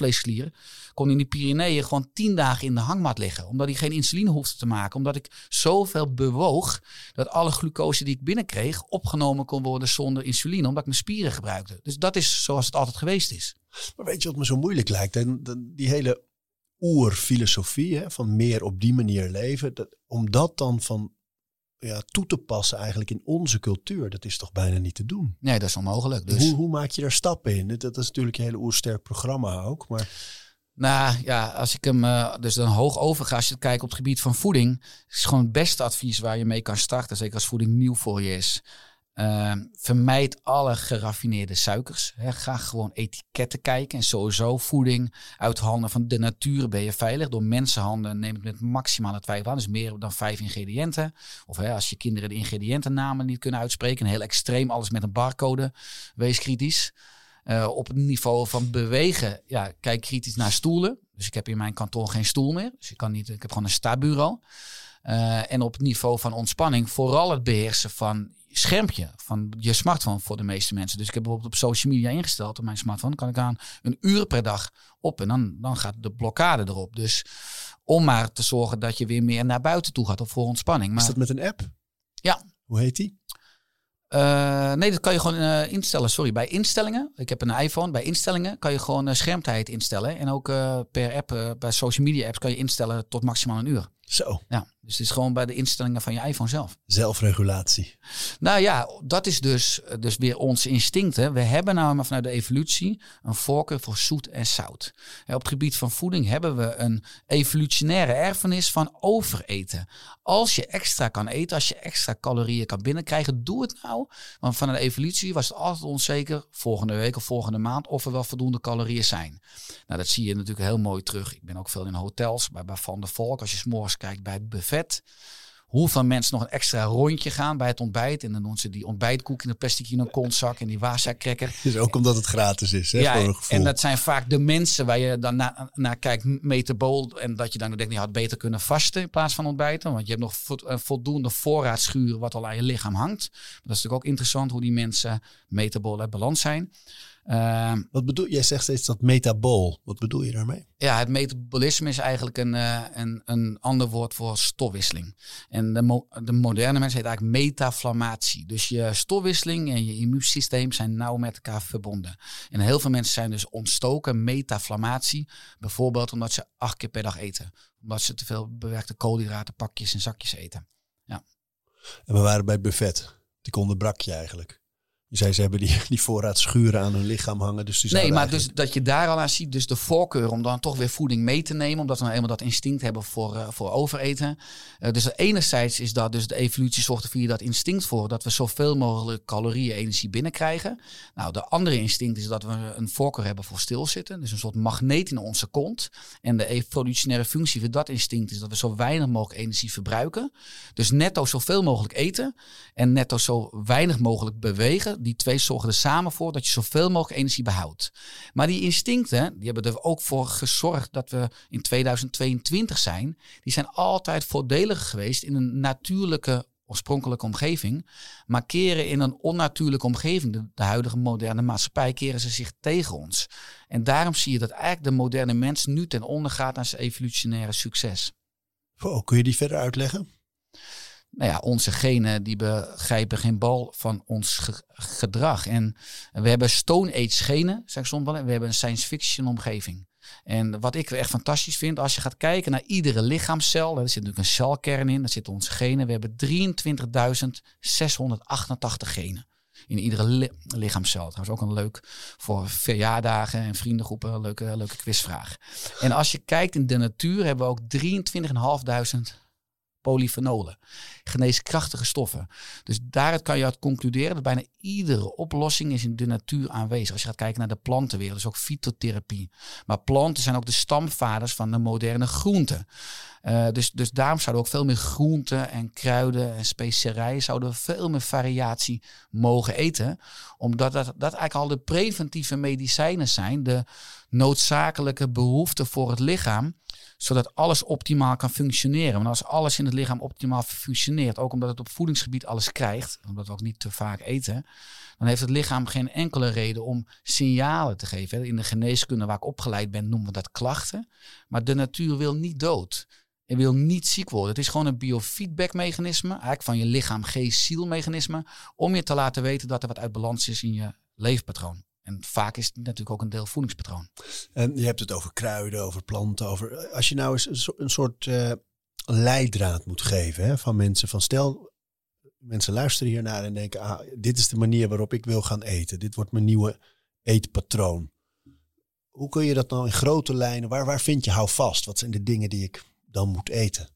alvleesklieren, kon in de Pyreneeën gewoon tien dagen in de hangmat liggen. Omdat hij geen insuline hoefde te maken. Omdat ik zoveel bewoog dat alle glucose die ik binnenkreeg opgenomen kon worden zonder insuline. Omdat ik mijn spieren gebruikte. Dus dat is zoals het altijd geweest is. Maar weet je wat me zo moeilijk lijkt? Hè? Die hele oerfilosofie, hè, van meer op die manier leven. Dat, om dat dan van ja, toe te passen eigenlijk in onze cultuur. Dat is toch bijna niet te doen? Nee, dat is onmogelijk. Dus Hoe, hoe maak je daar stappen in? Dat is natuurlijk een hele oersterk programma ook. Maar Nou ja, als ik hem uh, dus dan hoog overga, als je kijkt op het gebied van voeding, is gewoon het beste advies waar je mee kan starten, zeker als voeding nieuw voor je is. Uh, vermijd alle geraffineerde suikers. He, ga gewoon etiketten kijken. En sowieso voeding uit handen van de natuur ben je veilig. Door mensenhanden neem het met maximale twijfel aan. Dus meer dan vijf ingrediënten. Of he, als je kinderen de ingrediëntennamen niet kunnen uitspreken. Heel extreem, alles met een barcode. Wees kritisch. Uh, op het niveau van bewegen, ja, kijk kritisch naar stoelen. Dus ik heb in mijn kantoor geen stoel meer. Dus ik kan niet, ik heb gewoon een sta-bureau. Uh, en op het niveau van ontspanning vooral het beheersen van schermpje, van je smartphone voor de meeste mensen. Dus ik heb bijvoorbeeld op social media ingesteld op mijn smartphone. Kan ik aan een uur per dag op en dan, dan gaat de blokkade erop. Dus om maar te zorgen dat je weer meer naar buiten toe gaat of voor ontspanning. Maar, is dat met een app? Ja. Hoe heet die? Uh, nee, dat kan je gewoon uh, instellen. Sorry, bij instellingen. Ik heb een iPhone. Bij instellingen kan je gewoon uh, schermtijd instellen. En ook uh, per app, uh, bij social media apps kan je instellen tot maximaal een uur. Zo. Ja, dus het is gewoon bij de instellingen van je iPhone zelf. Zelfregulatie. Nou ja, dat is dus, dus weer onze instincten. We hebben nou vanuit de evolutie een voorkeur voor zoet en zout. Op het gebied van voeding hebben we een evolutionaire erfenis van overeten. Als je extra kan eten, als je extra calorieën kan binnenkrijgen, doe het nou. Want van de evolutie was het altijd onzeker, volgende week of volgende maand, of er wel voldoende calorieën zijn. Nou, dat zie je natuurlijk heel mooi terug. Ik ben ook veel in hotels, bij, bij Van der Valk. Als je 's morgens kijkt bij het buffet, hoeveel mensen nog een extra rondje gaan bij het ontbijt. En dan doen ze die ontbijtkoek in een plastic in een kontzak en die Wasa-cracker. Dus ook omdat het gratis is, hè, ja, voor een gevoel. En dat zijn vaak de mensen waar je dan naar na kijkt, metabool. En dat je dan denkt, je had beter kunnen vasten in plaats van ontbijten. Want je hebt nog vo- een voldoende voorraadschuur wat al aan je lichaam hangt. Dat is natuurlijk ook interessant hoe die mensen metabool uit balans zijn. Uh, Wat bedoel jij? Zegt steeds dat metabool. Wat bedoel je daarmee? Ja, het metabolisme is eigenlijk een, uh, een, een ander woord voor stofwisseling. En de, mo- de moderne mens heet eigenlijk metaflammatie. Dus je stofwisseling en je immuunsysteem zijn nauw met elkaar verbonden. En heel veel mensen zijn dus ontstoken metaflammatie. Bijvoorbeeld omdat ze acht keer per dag eten. Omdat ze te veel bewerkte koolhydraten, pakjes en zakjes eten. Ja. En we waren bij het buffet. Die onderbrak je eigenlijk. Je zei, ze hebben die, die voorraadschuren aan hun lichaam hangen. Dus die nee, maar eigenlijk... dus dat je daar al aan ziet, dus de voorkeur om dan toch weer voeding mee te nemen. Omdat we nou eenmaal dat instinct hebben voor, uh, voor overeten. Uh, dus enerzijds is dat, dus de evolutie zorgt er via dat instinct voor dat we zoveel mogelijk calorieën, energie binnenkrijgen. Nou, de andere instinct is dat we een voorkeur hebben voor stilzitten. Dus een soort magneet in onze kont. En de evolutionaire functie van dat instinct is dat we zo weinig mogelijk energie verbruiken. Dus netto zoveel mogelijk eten en netto zo weinig mogelijk bewegen. Die twee zorgen er samen voor dat je zoveel mogelijk energie behoudt. Maar die instincten, die hebben er ook voor gezorgd dat we in tweeduizend tweeëntwintig zijn. Die zijn altijd voordeliger geweest in een natuurlijke, oorspronkelijke omgeving. Maar keren in een onnatuurlijke omgeving, de, de huidige moderne maatschappij, keren ze zich tegen ons. En daarom zie je dat eigenlijk de moderne mens nu ten onder gaat aan zijn evolutionaire succes. Wow, kun je die verder uitleggen? Nou ja, onze genen die begrijpen geen bal van ons ge- gedrag. En we hebben Stone Age genen, zeg ik soms wel. En we hebben een science fiction omgeving. En wat ik echt fantastisch vind, als je gaat kijken naar iedere lichaamscel. Er zit natuurlijk een celkern in, daar zitten onze genen. We hebben drieëntwintigduizend zeshonderdachtentachtig genen. In iedere li- lichaamscel. Trouwens ook een leuk voor verjaardagen en vriendengroepen. Een leuke, leuke quizvraag. En als je kijkt in de natuur hebben we ook drieëntwintigduizend polyfenolen, geneeskrachtige stoffen. Dus daaruit kan je uit concluderen dat bijna iedere oplossing is in de natuur aanwezig. Als je gaat kijken naar de plantenwereld, dus ook fytotherapie. Maar planten zijn ook de stamvaders van de moderne groenten. Uh, dus, dus daarom zouden we ook veel meer groenten en kruiden en specerijen, zouden we veel meer variatie mogen eten. Omdat dat, dat eigenlijk al de preventieve medicijnen zijn, de noodzakelijke behoefte voor het lichaam, zodat alles optimaal kan functioneren. Want als alles in het lichaam optimaal functioneert, ook omdat het op voedingsgebied alles krijgt, omdat we ook niet te vaak eten, dan heeft het lichaam geen enkele reden om signalen te geven. In de geneeskunde waar ik opgeleid ben noemen we dat klachten. Maar de natuur wil niet dood. En wil niet ziek worden. Het is gewoon een biofeedback-mechanisme, eigenlijk van je lichaam, geest, ziel-mechanisme, om je te laten weten dat er wat uit balans is in je leefpatroon. En vaak is het natuurlijk ook een deel voedingspatroon. En je hebt het over kruiden, over planten. Over, als je nou eens een, so- een soort uh, leidraad moet geven, hè, van mensen. Van stel, mensen luisteren hiernaar en denken, ah, dit is de manier waarop ik wil gaan eten. Dit wordt mijn nieuwe eetpatroon. Hoe kun je dat nou in grote lijnen, waar, waar vind je houvast? Wat zijn de dingen die ik dan moet eten?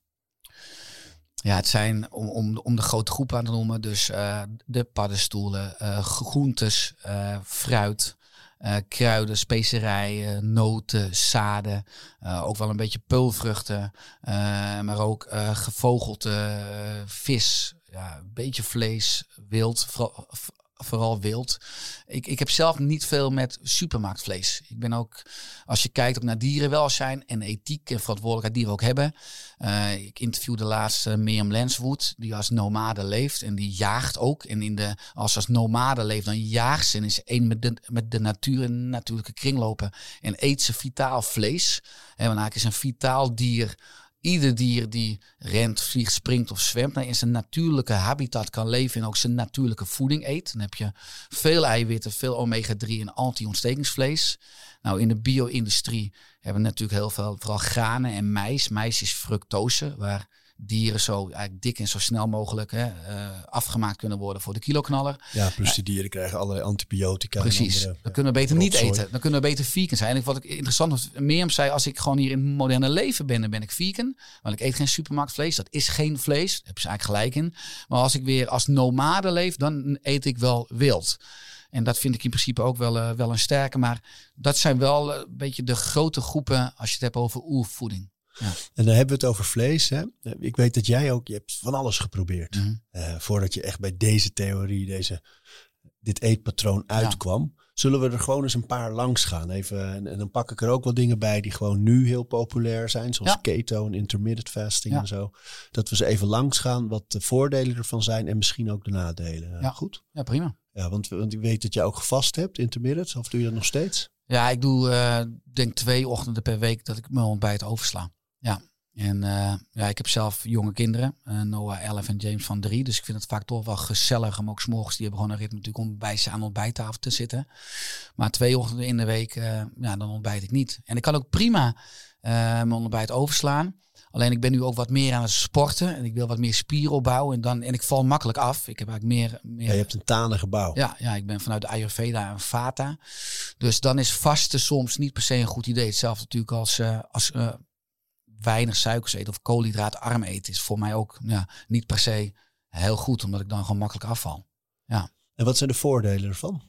Ja, het zijn, om, om, om de grote groep aan te noemen, dus uh, de paddenstoelen, uh, groentes, uh, fruit, uh, kruiden, specerijen, noten, zaden, uh, ook wel een beetje peulvruchten, uh, maar ook uh, gevogelte, uh, vis, ja, een beetje vlees, wild, vooral, vooral wild. Ik, ik heb zelf niet veel met supermarktvlees. Ik ben ook, als je kijkt ook naar dierenwelzijn en ethiek en verantwoordelijkheid die we ook hebben. Uh, ik interviewde laatst uh, Mirjam Lenswood, die als nomade leeft en die jaagt ook. En in de, als ze als nomade leeft, dan jaagt ze en is één met de, met de natuur en de natuurlijke kringlopen. En eet ze vitaal vlees. En eigenlijk is een vitaal dier. Ieder dier die rent, vliegt, springt of zwemt, nou in zijn natuurlijke habitat kan leven en ook zijn natuurlijke voeding eet. Dan heb je veel eiwitten, veel omega drie en anti-ontstekingsvlees. Nou, in de bio-industrie hebben we natuurlijk heel veel, vooral granen en mais. Mais is fructose, waar dieren zo eigenlijk dik en zo snel mogelijk hè, uh, afgemaakt kunnen worden voor de kiloknaller. Ja, plus die dieren krijgen allerlei antibiotica. Precies, en andere, dan kunnen we beter niet eten. Dan kunnen we beter vegan zijn. En wat ik interessant vond, Mirjam zei, als ik gewoon hier in het moderne leven ben, dan ben ik vegan. Want ik eet geen supermarktvlees. Dat is geen vlees. Daar hebben ze eigenlijk gelijk in. Maar als ik weer als nomade leef, dan eet ik wel wild. En dat vind ik in principe ook wel, uh, wel een sterke. Maar dat zijn wel uh, een beetje de grote groepen als je het hebt over oervoeding. Ja. En dan hebben we het over vlees. Hè? Ik weet dat jij ook, je hebt van alles geprobeerd. Mm-hmm. Uh, voordat je echt bij deze theorie, deze, dit eetpatroon uitkwam. Ja. Zullen we er gewoon eens een paar langs gaan? Even, en, en dan pak ik er ook wel dingen bij die gewoon nu heel populair zijn. Zoals ja. keto en intermittent fasting ja. en zo. Dat we ze even langs gaan wat de voordelen ervan zijn en misschien ook de nadelen. Ja. Goed? Ja, prima. Ja, want, want ik weet dat jij ook gevast hebt, intermittent. Of doe je dat nog steeds? Ja, ik doe uh, denk twee ochtenden per week dat ik mijn ontbijt oversla. Ja, en uh, ja, ik heb zelf jonge kinderen. Uh, Noah elf en James van drie. Dus ik vind het vaak toch wel gezellig om ook 's morgens, die hebben gewoon een ritme natuurlijk om bij ze aan de ontbijttafel te zitten. Maar twee ochtenden in de week, uh, ja, dan ontbijt ik niet. En ik kan ook prima uh, mijn ontbijt overslaan. Alleen ik ben nu ook wat meer aan het sporten. En ik wil wat meer spieren opbouwen. En, dan, en ik val makkelijk af. Ik heb eigenlijk meer... meer... Ja, je hebt een tanige bouw. Ja, ja, ik ben vanuit de Ayurveda en Vata. Dus dan is vasten soms niet per se een goed idee. Hetzelfde natuurlijk als... Uh, als uh, weinig suikers eten of koolhydraatarm eten is voor mij ook ja, niet per se heel goed, omdat ik dan gewoon makkelijk afval. Ja. En wat zijn de voordelen ervan?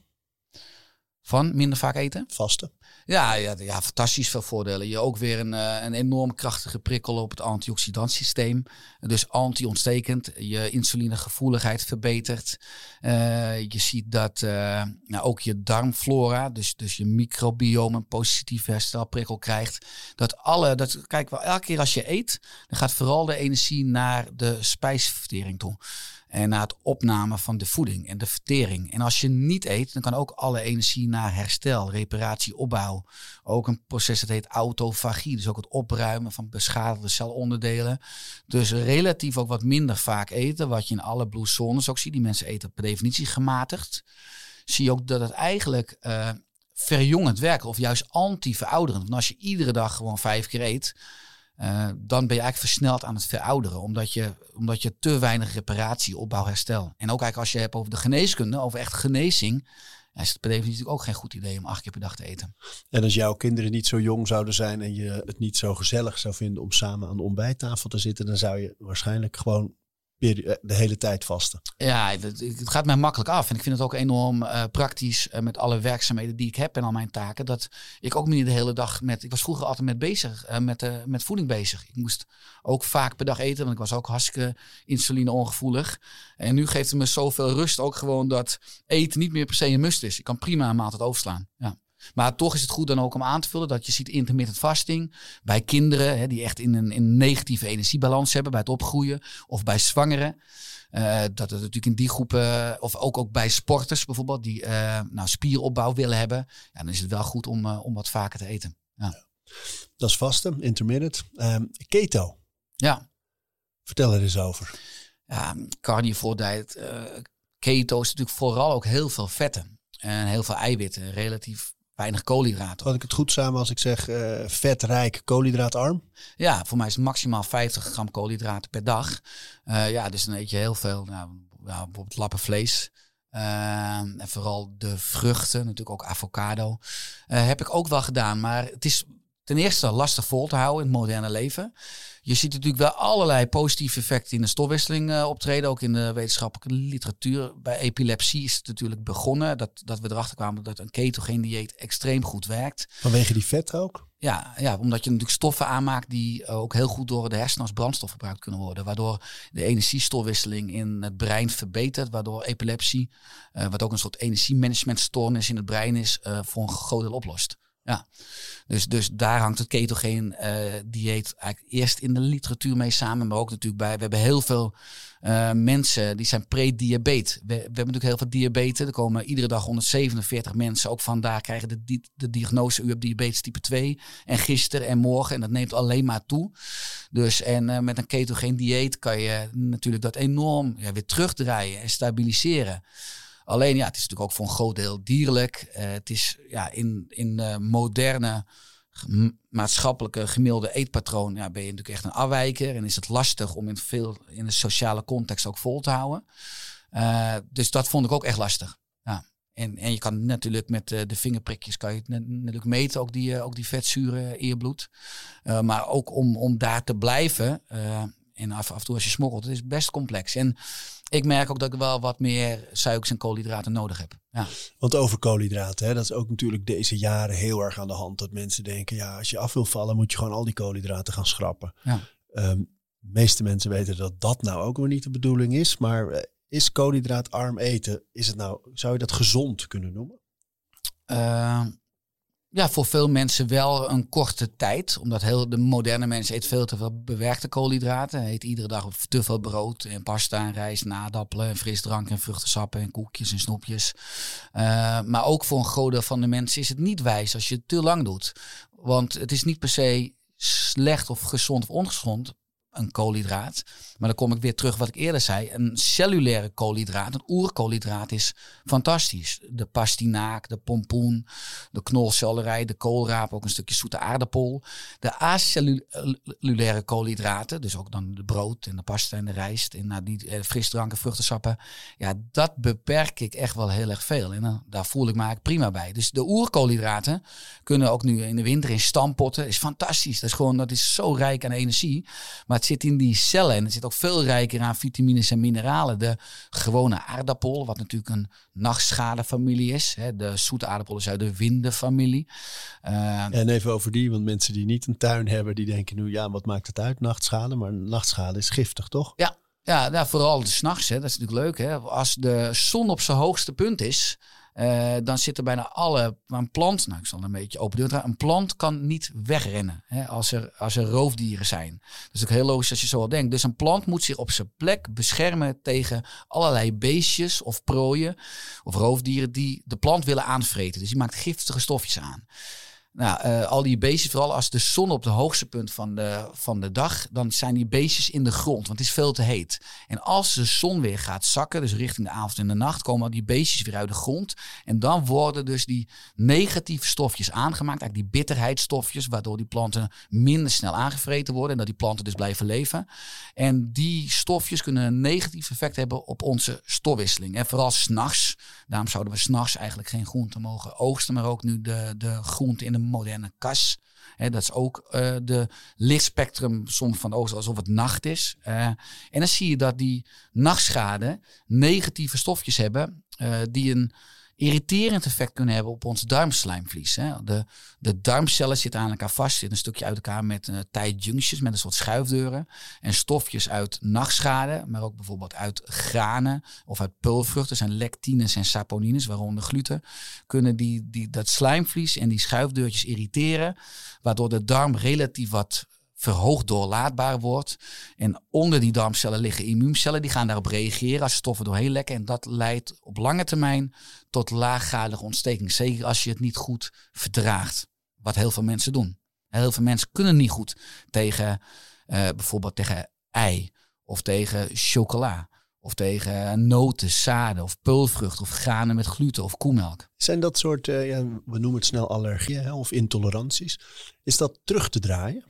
Van minder vaak eten? Vasten. Ja, ja, ja, fantastisch veel voordelen. Je ook weer een, een enorm krachtige prikkel op het antioxidantsysteem. Dus anti-ontstekend. Je insulinegevoeligheid verbetert. Uh, je ziet dat uh, nou, ook je darmflora, dus, dus je microbiome een positief herstelprikkel krijgt. Dat alle, dat, kijk wel, elke keer als je eet, dan gaat vooral de energie naar de spijsvertering toe. En naar het opname van de voeding en de vertering. En als je niet eet, dan kan ook alle energie naar herstel, reparatie, opbouw. Ook een proces dat heet autofagie. Dus ook het opruimen van beschadigde celonderdelen. Dus relatief ook wat minder vaak eten. Wat je in alle blue zones ook ziet. Die mensen eten per definitie gematigd. Zie je ook dat het eigenlijk uh, verjongend werkt. Of juist anti-verouderend. Want als je iedere dag gewoon vijf keer eet... Uh, dan ben je eigenlijk versneld aan het verouderen. Omdat je, omdat je te weinig reparatie, opbouw, herstel. En ook eigenlijk als je hebt over de geneeskunde, over echt genezing, is het per definitie ook geen goed idee om acht keer per dag te eten. En als jouw kinderen niet zo jong zouden zijn en je het niet zo gezellig zou vinden om samen aan de ontbijttafel te zitten, dan zou je waarschijnlijk gewoon de hele tijd vasten. Ja, het, het gaat mij makkelijk af. En ik vind het ook enorm uh, praktisch uh, met alle werkzaamheden die ik heb en al mijn taken. Dat ik ook niet de hele dag met... Ik was vroeger altijd met bezig, uh, met, uh, met voeding bezig. Ik moest ook vaak per dag eten, want ik was ook hartstikke insuline ongevoelig. En nu geeft het me zoveel rust ook gewoon dat eten niet meer per se een must is. Ik kan prima een maaltijd overslaan. Ja. Maar toch is het goed dan ook om aan te vullen dat je ziet intermittent fasting bij kinderen hè, die echt in een, in een negatieve energiebalans hebben bij het opgroeien of bij zwangeren. Uh, dat het natuurlijk in die groepen, of ook, ook bij sporters bijvoorbeeld, die uh, nou, spieropbouw willen hebben. Ja, dan is het wel goed om, uh, om wat vaker te eten. Ja. Ja. Dat is vaste, intermittent. Um, keto. Ja. Vertel er eens over. Ja, carnivore diet. Uh, keto is natuurlijk vooral ook heel veel vetten. En heel veel eiwitten. Relatief weinig koolhydraten. Had ik het goed samen als ik zeg uh, vetrijk, koolhydraatarm? Ja, voor mij is het maximaal vijftig gram koolhydraten per dag. Uh, ja, dus dan eet je heel veel. Nou, nou, bijvoorbeeld lappen vlees. Uh, en vooral de vruchten, natuurlijk ook avocado. Uh, heb ik ook wel gedaan. Maar het is ten eerste lastig vol te houden in het moderne leven. Je ziet natuurlijk wel allerlei positieve effecten in de stofwisseling uh, optreden. Ook in de wetenschappelijke literatuur. Bij epilepsie is het natuurlijk begonnen. Dat, dat we erachter kwamen dat een ketogeen dieet extreem goed werkt. Vanwege die vet ook? Ja, ja, omdat je natuurlijk stoffen aanmaakt die ook heel goed door de hersenen als brandstof gebruikt kunnen worden. Waardoor de energiestofwisseling in het brein verbetert. Waardoor epilepsie, uh, wat ook een soort energiemanagementstoornis in het brein is, uh, voor een groot deel oplost. Ja, dus, dus daar hangt het ketogeen uh, dieet eigenlijk eerst in de literatuur mee samen. Maar ook natuurlijk bij, we hebben heel veel uh, mensen die zijn pre-diabetes. We, we hebben natuurlijk heel veel diabetes. Er komen iedere dag honderdzevenenveertig mensen. Ook vandaar krijgen de, de, de diagnose, u hebt diabetes type twee. En gisteren en morgen. En dat neemt alleen maar toe. Dus en uh, met een ketogeen dieet kan je natuurlijk dat enorm ja, weer terugdraaien en stabiliseren. Alleen ja, het is natuurlijk ook voor een groot deel dierlijk. Uh, het is ja, in, in de moderne maatschappelijke gemiddelde eetpatroon ja, ben je natuurlijk echt een afwijker. En is het lastig om in veel in de sociale context ook vol te houden. Uh, dus dat vond ik ook echt lastig. Ja. En, en je kan natuurlijk met uh, de vingerprikjes kan je het natuurlijk meten, ook die, uh, ook die vetzuren in je bloed. Uh, maar ook om, om daar te blijven, uh, en af, af en toe als je smokkelt, het is best complex. En ik merk ook dat ik wel wat meer suikers en koolhydraten nodig heb. Ja. Want over koolhydraten, hè, dat is ook natuurlijk deze jaren heel erg aan de hand. Dat mensen denken, ja, als je af wil vallen, moet je gewoon al die koolhydraten gaan schrappen. Ja. Um, de meeste mensen weten dat dat nou ook weer niet de bedoeling is. Maar uh, is koolhydraatarm eten, is het nou, zou je dat gezond kunnen noemen? Uh, ja, voor veel mensen wel een korte tijd. Omdat heel de moderne mensen eet veel te veel bewerkte koolhydraten. Eet iedere dag te veel brood en pasta en rijst en aardappelen en frisdrank en vruchtensappen en koekjes en snoepjes. Uh, maar ook voor een groot deel van de mensen is het niet wijs als je het te lang doet. Want het is niet per se slecht of gezond of ongezond, een koolhydraat. Maar dan kom ik weer terug wat ik eerder zei. Een cellulaire koolhydraat, een oerkoolhydraat is fantastisch. De pastinaak, de pompoen, de knolselderij, de koolraap, ook een stukje zoete aardappel. De acellulaire koolhydraten, dus ook dan de brood en de pasta en de rijst en nou, die eh, frisdranken, vruchtensappen. Ja, dat beperk ik echt wel heel erg veel. En uh, daar voel ik me eigenlijk prima bij. Dus de oerkoolhydraten kunnen ook nu in de winter in stampotten. Is fantastisch. Dat is gewoon, dat is zo rijk aan energie. Maar het zit in die cellen en het zit ook veel rijker aan vitamines en mineralen. De gewone aardappel, wat natuurlijk een nachtschadefamilie is. Hè, de zoete aardappel is uit de windenfamilie. Uh, en even over die, want mensen die niet een tuin hebben, die denken nu, ja, wat maakt het uit, nachtschade? Maar nachtschade is giftig, toch? Ja, ja nou, vooral 's nachts. Dat is natuurlijk leuk. Hè? Als de zon op zijn hoogste punt is, Uh, dan zitten bijna alle, een plant, nou ik zal een beetje open doen, een plant kan niet wegrennen hè, als, er, als er roofdieren zijn. Dat is ook heel logisch als je zo al denkt. Dus een plant moet zich op zijn plek beschermen tegen allerlei beestjes of prooien of roofdieren die de plant willen aanvreten. Dus die maakt giftige stofjes aan. Nou, uh, al die beestjes, vooral als de zon op de hoogste punt van de, van de dag, dan zijn die beestjes in de grond, want het is veel te heet. En als de zon weer gaat zakken, dus richting de avond en de nacht, komen die beestjes weer uit de grond. En dan worden dus die negatieve stofjes aangemaakt, eigenlijk die bitterheidsstofjes, waardoor die planten minder snel aangevreten worden en dat die planten dus blijven leven. En die stofjes kunnen een negatief effect hebben op onze stofwisseling. En vooral 's nachts. Daarom zouden we 's nachts eigenlijk geen groente mogen oogsten, maar ook nu de, de groente in de moderne kas. He, dat is ook uh, de lichtspectrum soms van de oogst alsof het nacht is. Uh, en dan zie je dat die nachtschade negatieve stofjes hebben uh, die een irriterend effect kunnen hebben op ons darmslijmvlies. Hè. De, de darmcellen zitten aan elkaar vast, zitten een stukje uit elkaar met uh, tight junctions, met een soort schuifdeuren. En stofjes uit nachtschade, maar ook bijvoorbeeld uit granen of uit peulvruchten, zijn lectines en saponines, waaronder gluten, kunnen die, die, dat slijmvlies en die schuifdeurtjes irriteren, waardoor de darm relatief wat verhoogd doorlaatbaar wordt. En onder die darmcellen liggen immuuncellen. Die gaan daarop reageren als stoffen doorheen lekken. En dat leidt op lange termijn tot laaggradige ontsteking. Zeker als je het niet goed verdraagt. Wat heel veel mensen doen. Heel veel mensen kunnen niet goed tegen uh, bijvoorbeeld tegen ei. Of tegen chocola. Of tegen noten, zaden of peulvruchten. Of granen met gluten of koemelk. Zijn dat soort, uh, ja, we noemen het snel allergieën hè, of intoleranties. Is dat terug te draaien?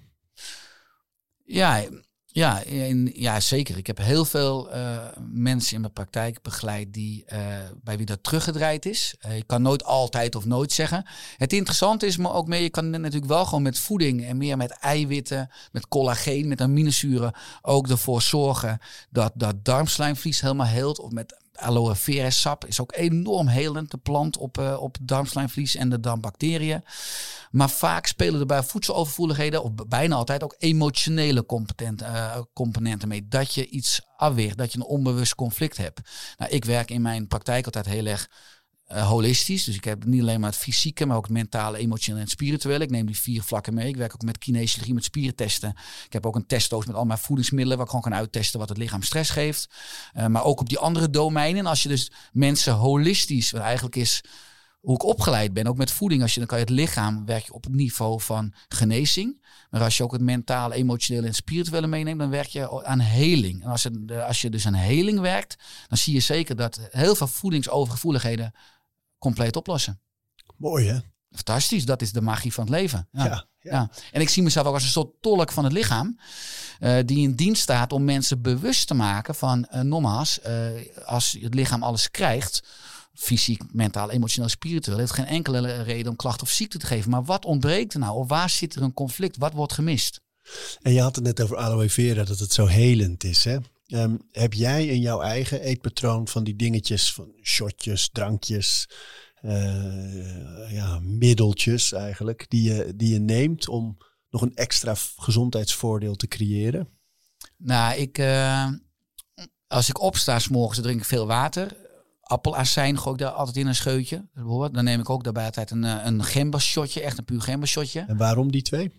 Ja, ja, in, ja, zeker. Ik heb heel veel uh, mensen in mijn praktijk begeleid die, uh, bij wie dat teruggedraaid is. Uh, je kan nooit altijd of nooit zeggen. Het interessante is maar ook meer, je kan natuurlijk wel gewoon met voeding en meer met eiwitten, met collageen, met aminozuren ook ervoor zorgen dat dat darmslijmvlies helemaal heelt. Of met aloe vera sap is ook enorm helend, de plant op, uh, op het darmslijmvlies en de darmbacteriën. Maar vaak spelen er bij voedselovervoeligheden, of bijna altijd, ook emotionele uh, componenten mee. Dat je iets afweert, dat je een onbewust conflict hebt. Nou, ik werk in mijn praktijk altijd heel erg uh, holistisch. Dus ik heb niet alleen maar het fysieke, maar ook het mentale, emotionele en het spirituele. Ik neem die vier vlakken mee. Ik werk ook met kinesiologie, met spierentesten. Ik heb ook een testdoos met al mijn voedingsmiddelen, waar ik gewoon kan uittesten wat het lichaam stress geeft. Uh, maar ook op die andere domeinen. Als je dus mensen holistisch, wat eigenlijk is hoe ik opgeleid ben, ook met voeding. Als je, dan kan je het lichaam, werk je op het niveau van genezing. Maar als je ook het mentale, emotionele en spirituele meeneemt, dan werk je aan heling. En als je, als je dus aan heling werkt, dan zie je zeker dat heel veel voedingsovergevoeligheden compleet oplossen. Mooi hè? Fantastisch, dat is de magie van het leven. Ja. Ja, ja. Ja. En ik zie mezelf ook als een soort tolk van het lichaam, uh, die in dienst staat om mensen bewust te maken van, uh, nogmaals, uh, als het lichaam alles krijgt, fysiek, mentaal, emotioneel, spiritueel, heeft geen enkele reden om klachten of ziekte te geven. Maar wat ontbreekt er nou? Of waar zit er een conflict? Wat wordt gemist? En je had het net over aloe vera, dat het zo helend is. Hè? Um, heb jij in jouw eigen eetpatroon van die dingetjes, van shotjes, drankjes, uh, ja, middeltjes eigenlijk, die je, die je neemt om nog een extra gezondheidsvoordeel te creëren? Nou, ik, uh, als ik opsta 's morgens, dan drink ik veel water. Appelazijn gooi ik daar altijd in een scheutje. Dan neem ik ook daarbij altijd een, een gembershotje, echt een puur gembershotje. En waarom die twee?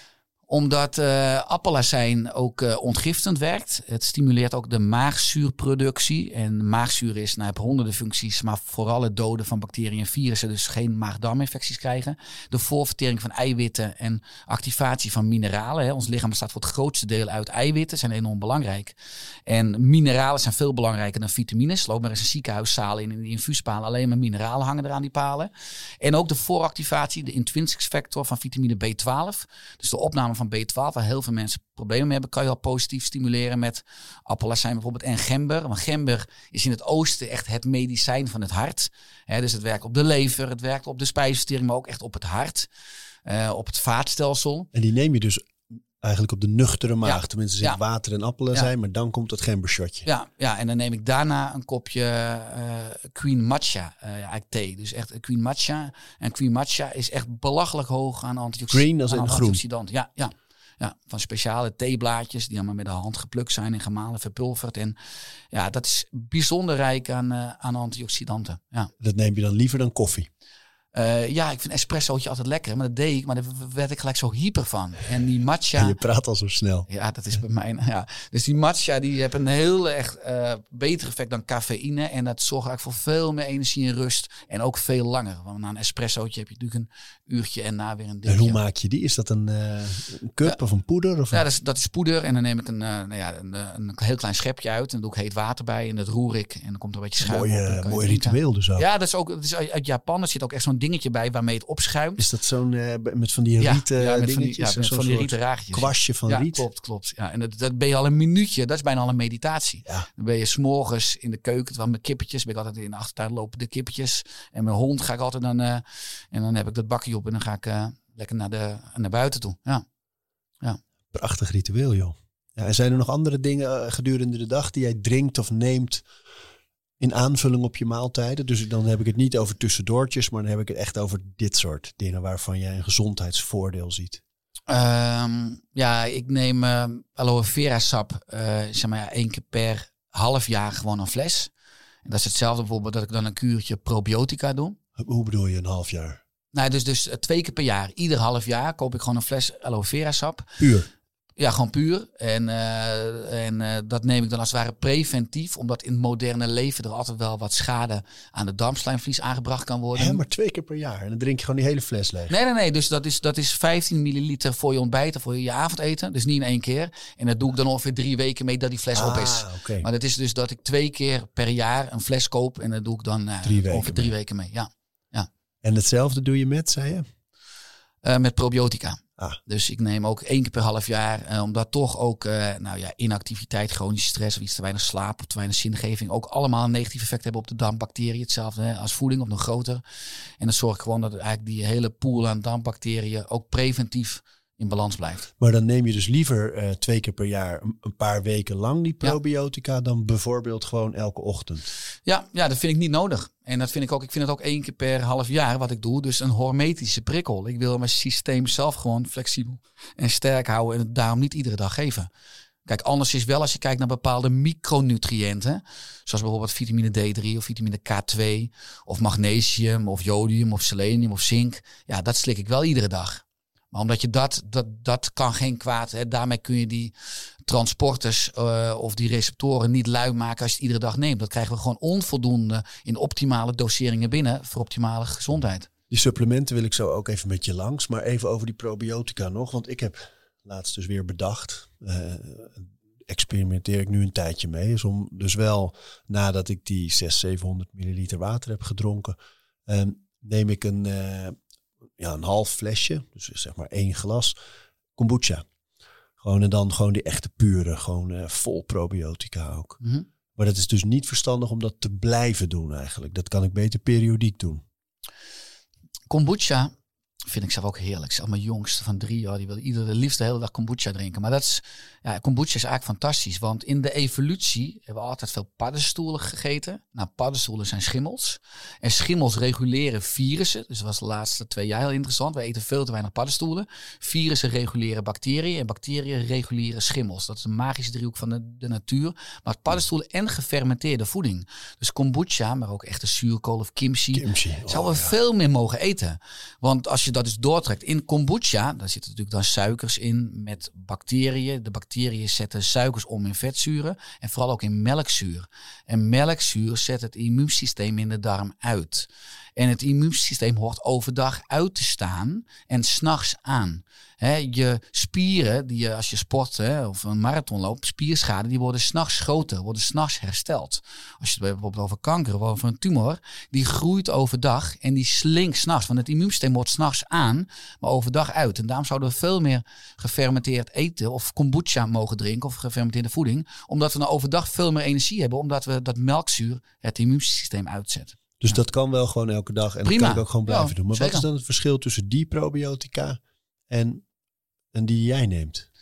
Omdat uh, appelazijn ook uh, ontgiftend werkt. Het stimuleert ook de maagzuurproductie. En maagzuur is, nou, heb honderden functies, maar vooral het doden van bacteriën en virussen, dus geen maag-darminfecties krijgen. De voorvertering van eiwitten en activatie van mineralen. Hè. Ons lichaam bestaat voor het grootste deel uit eiwitten, zijn enorm belangrijk. En mineralen zijn veel belangrijker dan vitamines. Loop maar eens een ziekenhuiszaal in, in die infuuspalen, alleen maar mineralen hangen er aan die palen. En ook de vooractivatie, de intrinsic factor van vitamine B twaalf. Dus de opname van B twaalf, waar heel veel mensen problemen mee hebben, kan je al positief stimuleren met appelazijn bijvoorbeeld en gember. Want gember is in het oosten echt het medicijn van het hart. He, dus het werkt op de lever, het werkt op de spijsvertering, maar ook echt op het hart, uh, op het vaatstelsel. En die neem je dus eigenlijk op de nuchtere maag. Ja. Tenminste, er zit Ja. water en appelazijn, Ja. maar dan komt dat gembershotje. Ja, ja, en dan neem ik daarna een kopje uh, Queen Matcha uh, eigenlijk thee. Dus echt Queen Matcha. En Queen Matcha is echt belachelijk hoog aan antioxidanten. Green als in groen. Ja, ja. Ja, van speciale theeblaadjes die allemaal met de hand geplukt zijn en gemalen, verpulverd. En ja, dat is bijzonder rijk aan, uh, aan antioxidanten. Ja. Dat neem je dan liever dan koffie. Uh, ja, ik vind espressootje altijd lekker, maar dat deed ik, maar daar werd ik gelijk zo hyper van. En die matcha. En je praat al zo snel. Ja, dat is bij mij. Ja. Dus die matcha die heeft een heel erg uh, beter effect dan cafeïne. En dat zorgt eigenlijk voor veel meer energie en rust. En ook veel langer. Want na een espressootje heb je natuurlijk een uurtje en na weer een dingetje. En hoe maak je die? Is dat een, uh, een cup uh, of een poeder? Of ja, een... dat is, dat is poeder. En dan neem ik een, uh, nou ja, een, een heel klein schepje uit. En dan doe ik heet water bij. En dat roer ik. En dan komt er een beetje schuim mooie, op. Mooi ritueel dus ook. Ja, dat is ook dat is uit Japan. Er zit ook echt zo'n dingetje bij waarmee het opschuimt. Is dat zo'n uh, met van die rieten ja, ja, dingetjes? Van die, ja, met zo van die rieten raagjes. Kwastje van ja, riet. klopt, klopt. Ja, en dat, dat ben je al een minuutje. Dat is bijna al een meditatie. Ja. Dan ben je 's morgens in de keuken, terwijl mijn kippetjes, ben ik altijd in de achtertuin lopen de kippetjes. En mijn hond ga ik altijd dan, uh, en dan heb ik dat bakje op en dan ga ik uh, lekker naar, de, naar buiten toe. Ja. Ja. Prachtig ritueel, joh. Ja, en zijn er nog andere dingen uh, gedurende de dag die jij drinkt of neemt In aanvulling op je maaltijden. Dus dan heb ik het niet over tussendoortjes, maar dan heb ik het echt over dit soort dingen waarvan jij een gezondheidsvoordeel ziet. Um, ja, ik neem uh, aloe vera sap uh, zeg maar ja, één keer per half jaar gewoon een fles. En dat is hetzelfde bijvoorbeeld dat ik dan een kuurtje probiotica doe. Hoe bedoel je een half jaar? Nou, dus, dus uh, twee keer per jaar. Ieder half jaar koop ik gewoon een fles aloe vera sap. Puur? Ja, gewoon puur. En, uh, en uh, dat neem ik dan als het ware preventief. Omdat in het moderne leven er altijd wel wat schade aan de darmslijmvlies aangebracht kan worden. Ja, maar twee keer per jaar. En dan drink je gewoon die hele fles leeg. Nee, nee, nee. Dus dat is, dat is vijftien milliliter voor je ontbijt of voor je avondeten. Dus niet in één keer. En dat doe ik dan ongeveer drie weken mee dat die fles ah, op is. Okay. Maar dat is dus dat ik twee keer per jaar een fles koop. En dat doe ik dan uh, drie ongeveer drie mee. weken mee. Ja. Ja. En hetzelfde doe je met, zei je? Uh, met probiotica. Ah. Dus ik neem ook één keer per half jaar, uh, omdat toch ook uh, nou ja, inactiviteit, chronische stress of iets te weinig slaap of te weinig zingeving ook allemaal een negatief effect hebben op de darmbacteriën. Hetzelfde hè, als voeding of nog groter. En dan zorg ik gewoon dat eigenlijk die hele pool aan darmbacteriën ook preventief in balans blijft. Maar dan neem je dus liever uh, twee keer per jaar een, een paar weken lang die probiotica ja. dan bijvoorbeeld gewoon elke ochtend. Ja, ja, dat vind ik niet nodig. En dat vind ik ook. Ik vind het ook één keer per half jaar wat ik doe. Dus een hormetische prikkel. Ik wil mijn systeem zelf gewoon flexibel en sterk houden en het daarom niet iedere dag geven. Kijk, anders is wel als je kijkt naar bepaalde micronutriënten, zoals bijvoorbeeld vitamine D drie of vitamine K twee of magnesium of jodium of selenium of zink. Ja, dat slik ik wel iedere dag. Maar omdat je dat, dat, dat kan geen kwaad. Hè. Daarmee kun je die transporters uh, of die receptoren niet lui maken als je het iedere dag neemt. Dat krijgen we gewoon onvoldoende in optimale doseringen binnen voor optimale gezondheid. Die supplementen wil ik zo ook even met je langs. Maar even over die probiotica nog. Want ik heb laatst dus weer bedacht. Uh, experimenteer ik nu een tijdje mee. Is om dus wel nadat ik die zeshonderd, zevenhonderd milliliter water heb gedronken. Uh, neem ik een... Uh, Ja, een half flesje, dus zeg maar één glas kombucha. Gewoon en dan gewoon die echte pure, gewoon uh, vol probiotica ook. Mm-hmm. Maar dat is dus niet verstandig om dat te blijven doen eigenlijk. Dat kan ik beter periodiek doen. Kombucha vind ik zelf ook heerlijk. Zelf mijn jongste van drie jaar, die wil iedere liefst de hele dag kombucha drinken. Maar dat is, ja, kombucha is eigenlijk fantastisch. Want in de evolutie hebben we altijd veel paddenstoelen gegeten. Nou, paddenstoelen zijn schimmels. En schimmels reguleren virussen. Dus dat was de laatste twee jaar heel interessant. We eten veel te weinig paddenstoelen. Virussen reguleren bacteriën. En bacteriën reguleren schimmels. Dat is een magische driehoek van de, de natuur. Maar paddenstoelen en gefermenteerde voeding. Dus kombucha, maar ook echte zuurkool of kimchi. kimchi. Oh, zouden we ja. veel meer mogen eten. Want als je dat dus doortrekt in kombucha, daar zitten natuurlijk dan suikers in met bacteriën. De bacteriën zetten suikers om in vetzuren en vooral ook in melkzuur. En melkzuur zet het immuunsysteem in de darm uit. En het immuunsysteem hoort overdag uit te staan en 's nachts aan. He, je spieren, die je als je sport he, of een marathon loopt, spierschade, die worden 's nachts groter, worden 's nachts hersteld. Als je het bijvoorbeeld over kanker of over een tumor, die groeit overdag en die slinkt 's nachts. Want het immuunsysteem wordt 's nachts aan, maar overdag uit. En daarom zouden we veel meer gefermenteerd eten of kombucha mogen drinken of gefermenteerde voeding. Omdat we nou overdag veel meer energie hebben, omdat we dat melkzuur het immuunsysteem uitzetten. Dus ja. dat kan wel gewoon elke dag en Prima. dat kan ik ook gewoon blijven ja, doen. Maar zeker. wat is dan het verschil tussen die probiotica en, en die jij neemt?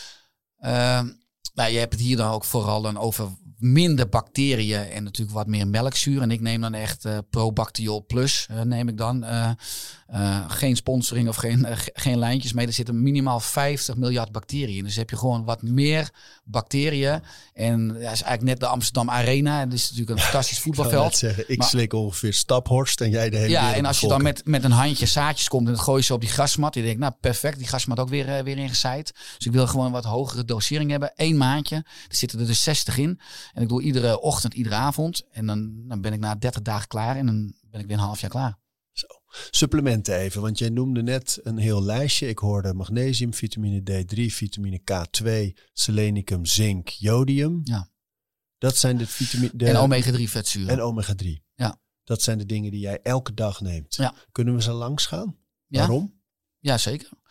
Uh, nou, je hebt het hier dan ook vooral dan over minder bacteriën en natuurlijk wat meer melkzuur. En ik neem dan echt uh, Probactiol Plus, uh, neem ik dan. Uh, uh, geen sponsoring of geen, uh, geen lijntjes mee. Er zitten minimaal vijftig miljard bacteriën in. Dus heb je gewoon wat meer bacteriën. En dat ja, is eigenlijk net de Amsterdam Arena. Het is natuurlijk een fantastisch voetbalveld. Ik, zeggen, ik maar, slik ongeveer Staphorst en jij de hele Ja, en als je dan volken. met, met een handje zaadjes komt en het gooi je zo op die grasmat. Je denkt, nou perfect, die grasmat ook weer, uh, weer ingezaaid. Dus ik wil gewoon wat hogere dosering hebben. Eén maandje. Er zitten er dus zestig in. En ik doe iedere ochtend, iedere avond. En dan, dan ben ik na dertig dagen klaar. En dan ben ik weer een half jaar klaar. Zo. Supplementen even, want jij noemde net een heel lijstje. Ik hoorde magnesium, vitamine D drie, vitamine K twee, selenium, zink, jodium. Ja. Dat zijn de vitamine... De, en omega drie vetzuren. En omega drie. Ja. Dat zijn de dingen die jij elke dag neemt. Ja. Kunnen we ze langs gaan? Ja. Waarom? Ja, zeker.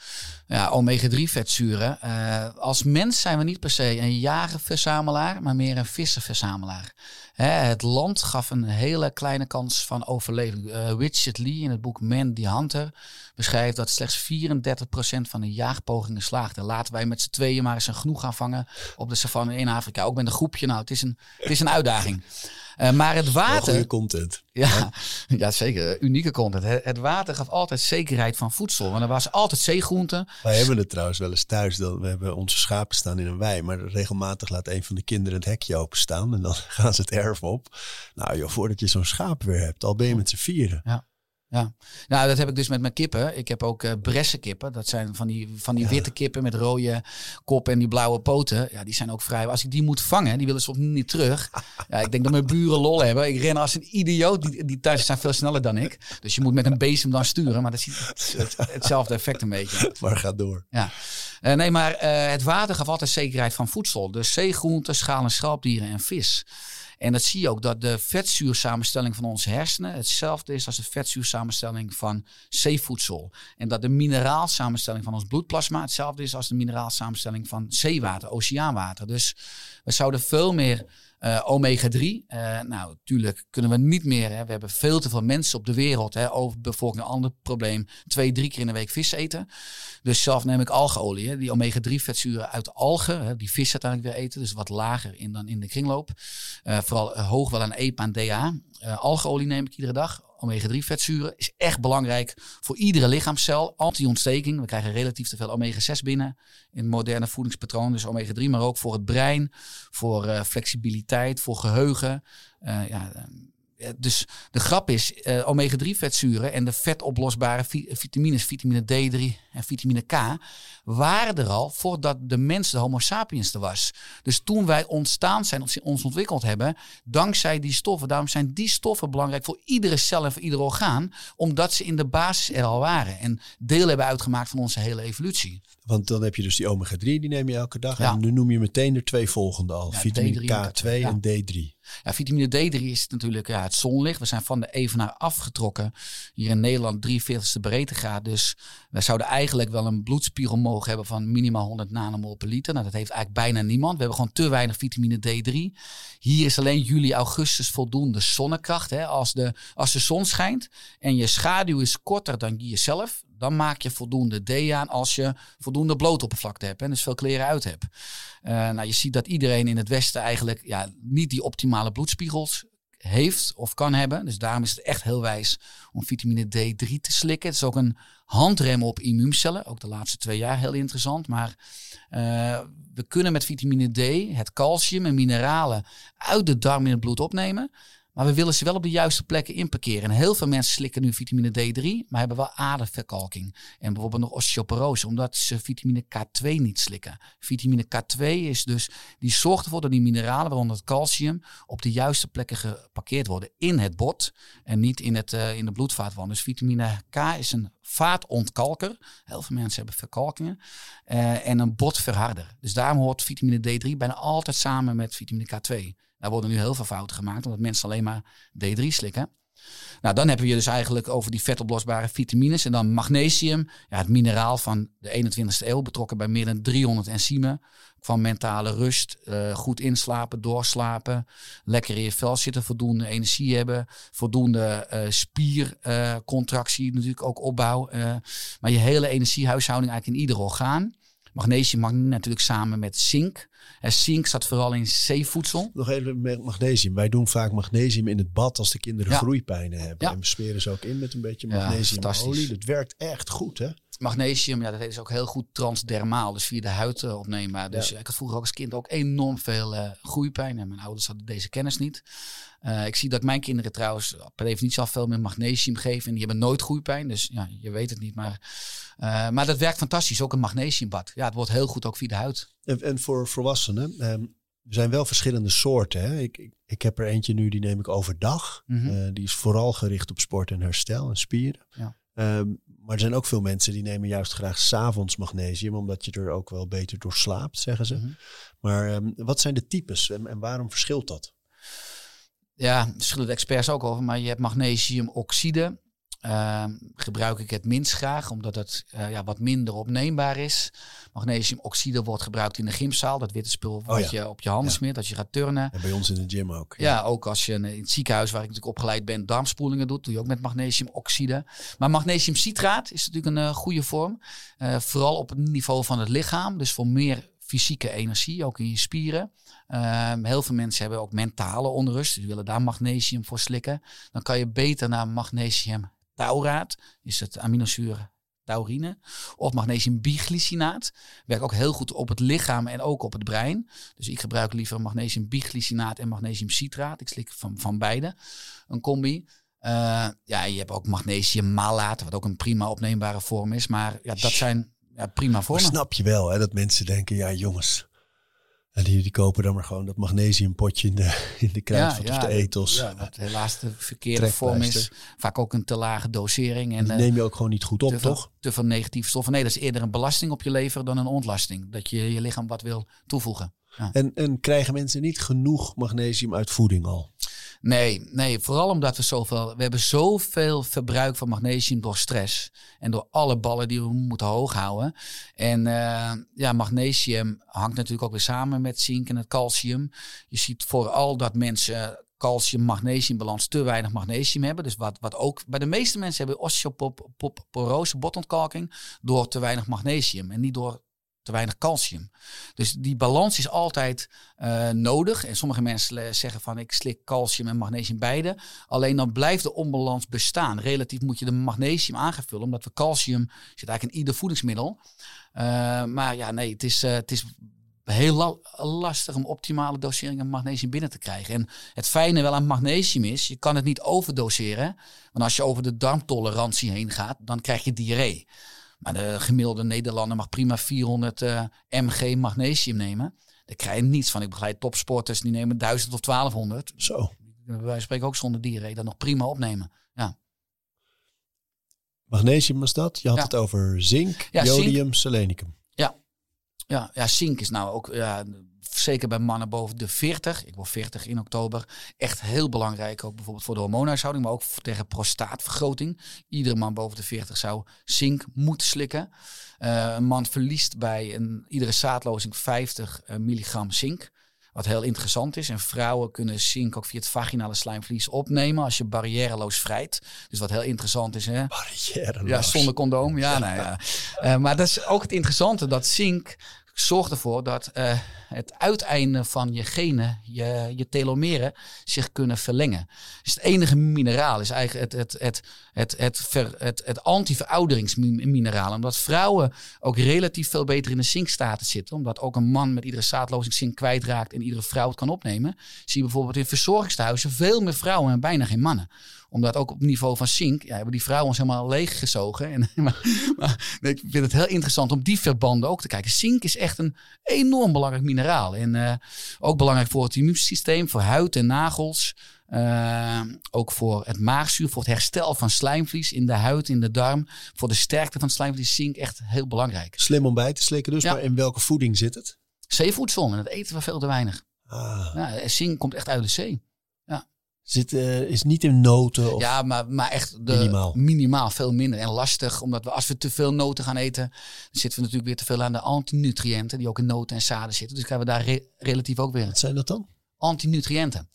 Ja, omega drie vetzuren. Uh, als mens zijn we niet per se een jagerverzamelaar, maar meer een vissenverzamelaar. Hè, het land gaf een hele kleine kans van overleving. Uh, Richard Lee in het boek Man the Hunter beschrijft dat slechts vierendertig procent van de jaagpogingen slaagden. Laten wij met z'n tweeën maar eens een genoeg gaan vangen op de savanne in Afrika. Ook met een groepje. Nou, het is een, het is een uitdaging. Uh, maar het water... Goede content. Ja, ja, zeker. Unieke content. Het water gaf altijd zekerheid van voedsel. Want er was altijd zeegroenten. Wij hebben het trouwens wel eens thuis. Dat we hebben onze schapen staan in een wei. Maar regelmatig laat een van de kinderen het hekje openstaan. En dan gaan ze het erf op. Nou joh, voordat je zo'n schaap weer hebt. Al ben je met z'n vieren. Ja. Ja, nou dat heb ik dus met mijn kippen. Ik heb ook uh, bressenkippen. Dat zijn van die, van die ja. witte kippen met rode kop en die blauwe poten. Ja, die zijn ook vrij. Als ik die moet vangen, die willen soms niet terug. Ja, ik denk dat mijn buren lol hebben. Ik ren als een idioot. Die, die thuis zijn veel sneller dan ik. Dus je moet met een bezem dan sturen. Maar dat is het, het, hetzelfde effect een beetje. Maar ga door. Ja. Uh, nee, maar uh, het water gaf altijd zekerheid van voedsel. Dus zeegroenten, schaal- en schelpdieren en vis. En dat zie je ook, dat de vetzuursamenstelling van onze hersenen hetzelfde is als de vetzuursamenstelling van zeevoedsel. En dat de mineraalsamenstelling van ons bloedplasma hetzelfde is als de mineraalsamenstelling van zeewater, oceaanwater. Dus we zouden veel meer uh, omega drie, uh, nou natuurlijk kunnen we niet meer, hè, we hebben veel te veel mensen op de wereld, hè, overbevolking, een ander probleem, twee, drie keer in de week vis eten. Dus zelf neem ik algeolie, hè, die omega drie vetzuren uit algen, hè, die vis uiteindelijk weer eten, dus wat lager in dan in de kringloop. Uh, vooral uh, hoog wel aan E P A en D A. Uh, algeolie neem ik iedere dag. omega drie vetzuren is echt belangrijk voor iedere lichaamscel. Anti-ontsteking. We krijgen relatief te veel omega zes binnen in het moderne voedingspatroon. Dus omega drie, maar ook voor het brein, voor uh, flexibiliteit, voor geheugen. Uh, ja, uh, dus de grap is, uh, omega drie vetzuren en de vetoplosbare vi- vitamines, vitamine D drie en vitamine K, waren er al voordat de mens, de homo sapiens, er was. Dus toen wij ontstaan zijn, ons ontwikkeld hebben, dankzij die stoffen, daarom zijn die stoffen belangrijk voor iedere cel en voor ieder orgaan, omdat ze in de basis er al waren en deel hebben uitgemaakt van onze hele evolutie. Want dan heb je dus die omega drie, die neem je elke dag. Ja. En nu noem je meteen er twee volgende al. Ja, vitamine K twee ja. en D drie. Ja, vitamine D drie is natuurlijk ja, het zonlicht. We zijn van de evenaar afgetrokken. Hier in Nederland drieënveertigste breedtegraad. Dus we zouden eigenlijk wel een bloedspiegel mogen hebben van minimaal honderd nanomol per liter. Nou, dat heeft eigenlijk bijna niemand. We hebben gewoon te weinig vitamine D drie. Hier is alleen juli, augustus voldoende zonnekracht. Hè. Als, de, als de zon schijnt en je schaduw is korter dan jezelf, dan maak je voldoende D aan als je voldoende blootoppervlakte hebt. En dus veel kleren uit hebt. Uh, nou, je ziet dat iedereen in het Westen eigenlijk ja, niet die optimale bloedspiegels heeft of kan hebben. Dus daarom is het echt heel wijs om vitamine D drie te slikken. Het is ook een handrem op immuuncellen. Ook de laatste twee jaar heel interessant. Maar uh, we kunnen met vitamine D het calcium en mineralen uit de darm in het bloed opnemen. Maar we willen ze wel op de juiste plekken inparkeren. En heel veel mensen slikken nu vitamine D drie, maar hebben wel aderverkalking. En bijvoorbeeld nog osteoporose, omdat ze vitamine K twee niet slikken. Vitamine K twee is dus, die zorgt ervoor dat die mineralen, waaronder het calcium, op de juiste plekken geparkeerd worden. In het bot en niet in, het, uh, in de bloedvaatwand. Dus vitamine K is een vaatontkalker. Heel veel mensen hebben verkalkingen. Uh, en een botverharder. Dus daarom hoort vitamine D drie bijna altijd samen met vitamine K twee. Daar worden nu heel veel fouten gemaakt, omdat mensen alleen maar D drie slikken. Nou, dan hebben we dus eigenlijk over die vetoplosbare vitamines. En dan magnesium, ja, het mineraal van de eenentwintigste eeuw, betrokken bij meer dan driehonderd enzymen. Van mentale rust, uh, goed inslapen, doorslapen, lekker in je vel zitten, voldoende energie hebben, voldoende uh, spiercontractie, uh, natuurlijk ook opbouw. Uh, maar je hele energiehuishouding eigenlijk in ieder orgaan. Magnesium mag natuurlijk samen met zink. En zink staat vooral in zeevoedsel. Nog even met magnesium. Wij doen vaak magnesium in het bad als de kinderen ja. groeipijnen hebben. Ja. En we smeren ze ook in met een beetje magnesiumolie. Ja, dat werkt echt goed, hè? Magnesium, ja, dat is ook heel goed transdermaal. Dus via de huid uh, opneembaar. Dus ja. ik had vroeger ook als kind ook enorm veel uh, groeipijn. En mijn ouders hadden deze kennis niet. Uh, ik zie dat mijn kinderen trouwens per definitie al veel meer magnesium geven. En die hebben nooit groeipijn. Dus ja, je weet het niet. Maar, uh, maar dat werkt fantastisch. Ook een magnesiumbad. Ja, het wordt heel goed ook via de huid. En, en voor volwassenen, um, er zijn wel verschillende soorten. Hè? Ik, ik, ik heb er eentje nu, die neem ik overdag. Mm-hmm. Uh, die is vooral gericht op sport en herstel en spieren. Ja. Um, maar er zijn ook veel mensen die nemen juist graag 's avonds magnesium, omdat je er ook wel beter door slaapt, zeggen ze. Mm-hmm. Maar um, wat zijn de types en, en waarom verschilt dat? Ja, er verschillen de experts ook over, maar je hebt magnesiumoxide, uh, gebruik ik het minst graag, omdat het uh, ja, wat minder opneembaar is. Magnesiumoxide wordt gebruikt in de gymzaal. Dat witte spul wat oh ja. je op je handen ja. smeert als je gaat turnen. En bij ons in de gym ook. Ja, ja ook als je in het ziekenhuis, waar ik natuurlijk opgeleid ben, darmspoelingen doet, doe je ook met magnesiumoxide. Maar magnesiumcitraat is natuurlijk een uh, goede vorm. Uh, vooral op het niveau van het lichaam. Dus voor meer fysieke energie, ook in je spieren. Uh, heel veel mensen hebben ook mentale onrust. Dus die willen daar magnesium voor slikken. Dan kan je beter naar magnesium tauraat. Is het aminozuur taurine. Of magnesium biglycinaat. Werkt ook heel goed op het lichaam en ook op het brein. Dus ik gebruik liever magnesium biglycinaat en magnesium citraat. Ik slik van, van beide. Een combi. Uh, ja, je hebt ook magnesium malaat, wat ook een prima opneembare vorm is. Maar ja, dat zijn ja, prima vormen. Maar snap je wel, hè, dat mensen denken, ja jongens, en die, die kopen dan maar gewoon dat magnesiumpotje in de, in de kruidvat ja, ja, of de ethos. Ja, wat helaas de verkeerde vorm is. Vaak ook een te lage dosering. En die neem je ook gewoon niet goed op, te toch? Veel, te veel negatieve stoffen. Nee, dat is eerder een belasting op je lever dan een ontlasting. Dat je je lichaam wat wil toevoegen. Ja. En, en krijgen mensen niet genoeg magnesium uit voeding al? Nee, nee, vooral omdat we zoveel, we hebben zoveel verbruik van magnesium door stress en door alle ballen die we moeten hoog houden. En uh, ja, magnesium hangt natuurlijk ook weer samen met zink en het calcium. Je ziet vooral dat mensen calcium-magnesiumbalans te weinig magnesium hebben. Dus wat, wat ook bij de meeste mensen hebben osteoporose, botontkalking, door te weinig magnesium en niet door te weinig calcium. Dus die balans is altijd uh, nodig. En sommige mensen zeggen van ik slik calcium en magnesium beide. Alleen dan blijft de onbalans bestaan. Relatief moet je de magnesium aangevullen. Omdat we calcium zit eigenlijk in ieder voedingsmiddel. Uh, maar ja, nee, het is, uh, het is heel la- lastig om optimale dosering aan magnesium binnen te krijgen. En het fijne wel aan magnesium is, je kan het niet overdoseren. Want als je over de darmtolerantie heen gaat, dan krijg je diarree. Maar de gemiddelde Nederlander mag prima vierhonderd uh, milligram magnesium nemen. Daar krijg je niets van. Ik begeleid topsporters, die nemen duizend of twaalfhonderd. Zo. Wij spreken ook zonder diarree, dat nog prima opnemen. Ja. Magnesium was dat? Je had ja. het over zink, ja, jodium, zink. Selenicum. Ja. Ja, ja, zink is nou ook, ja, zeker bij mannen boven de veertig. Ik word veertig in oktober. Echt heel belangrijk, ook bijvoorbeeld voor de hormoonhuishouding, maar ook tegen prostaatvergroting. Iedere man boven de veertig zou zink moeten slikken. Uh, een man verliest bij een, iedere zaadlozing vijftig milligram zink. Wat heel interessant is. En vrouwen kunnen zink ook via het vaginale slijmvlies opnemen als je barrièreloos vrijt. Dus wat heel interessant is. Hè? Barrièreloos. Ja, zonder condoom. Ja, nou ja. Uh, maar dat is ook het interessante, dat zink zorgt ervoor dat uh, het uiteinde van je genen, je, je telomeren, zich kunnen verlengen. Dus het enige mineraal is eigenlijk het, het, het, het, het, ver, het, het anti-verouderingsmineraal. Omdat vrouwen ook relatief veel beter in de zinkstatus zitten. Omdat ook een man met iedere zaadlozing zink kwijtraakt en iedere vrouw het kan opnemen. Zie je bijvoorbeeld in verzorgingstehuizen veel meer vrouwen en bijna geen mannen. Omdat ook op het niveau van zink, ja, hebben die vrouwen ons helemaal leeggezogen. En, maar, maar ik vind het heel interessant om die verbanden ook te kijken. Zink is echt een enorm belangrijk mineraal. En uh, ook belangrijk voor het immuunsysteem, voor huid en nagels. Uh, ook voor het maagzuur, voor het herstel van slijmvlies in de huid, in de darm. Voor de sterkte van het slijmvlies is zink echt heel belangrijk. Slim om bij te slikken dus, ja. Maar in welke voeding zit het? Zeevoedsel, en dat eten we veel te weinig. Ah. Ja, zink komt echt uit de zee. Ja. Zit, uh, is niet in noten? Of ja, maar, maar echt de, minimaal. minimaal, veel minder. En lastig, omdat we als we te veel noten gaan eten, dan zitten we natuurlijk weer te veel aan de antinutriënten, die ook in noten en zaden zitten. Dus krijgen we daar re- relatief ook weer. Wat zijn dat dan? Antinutriënten.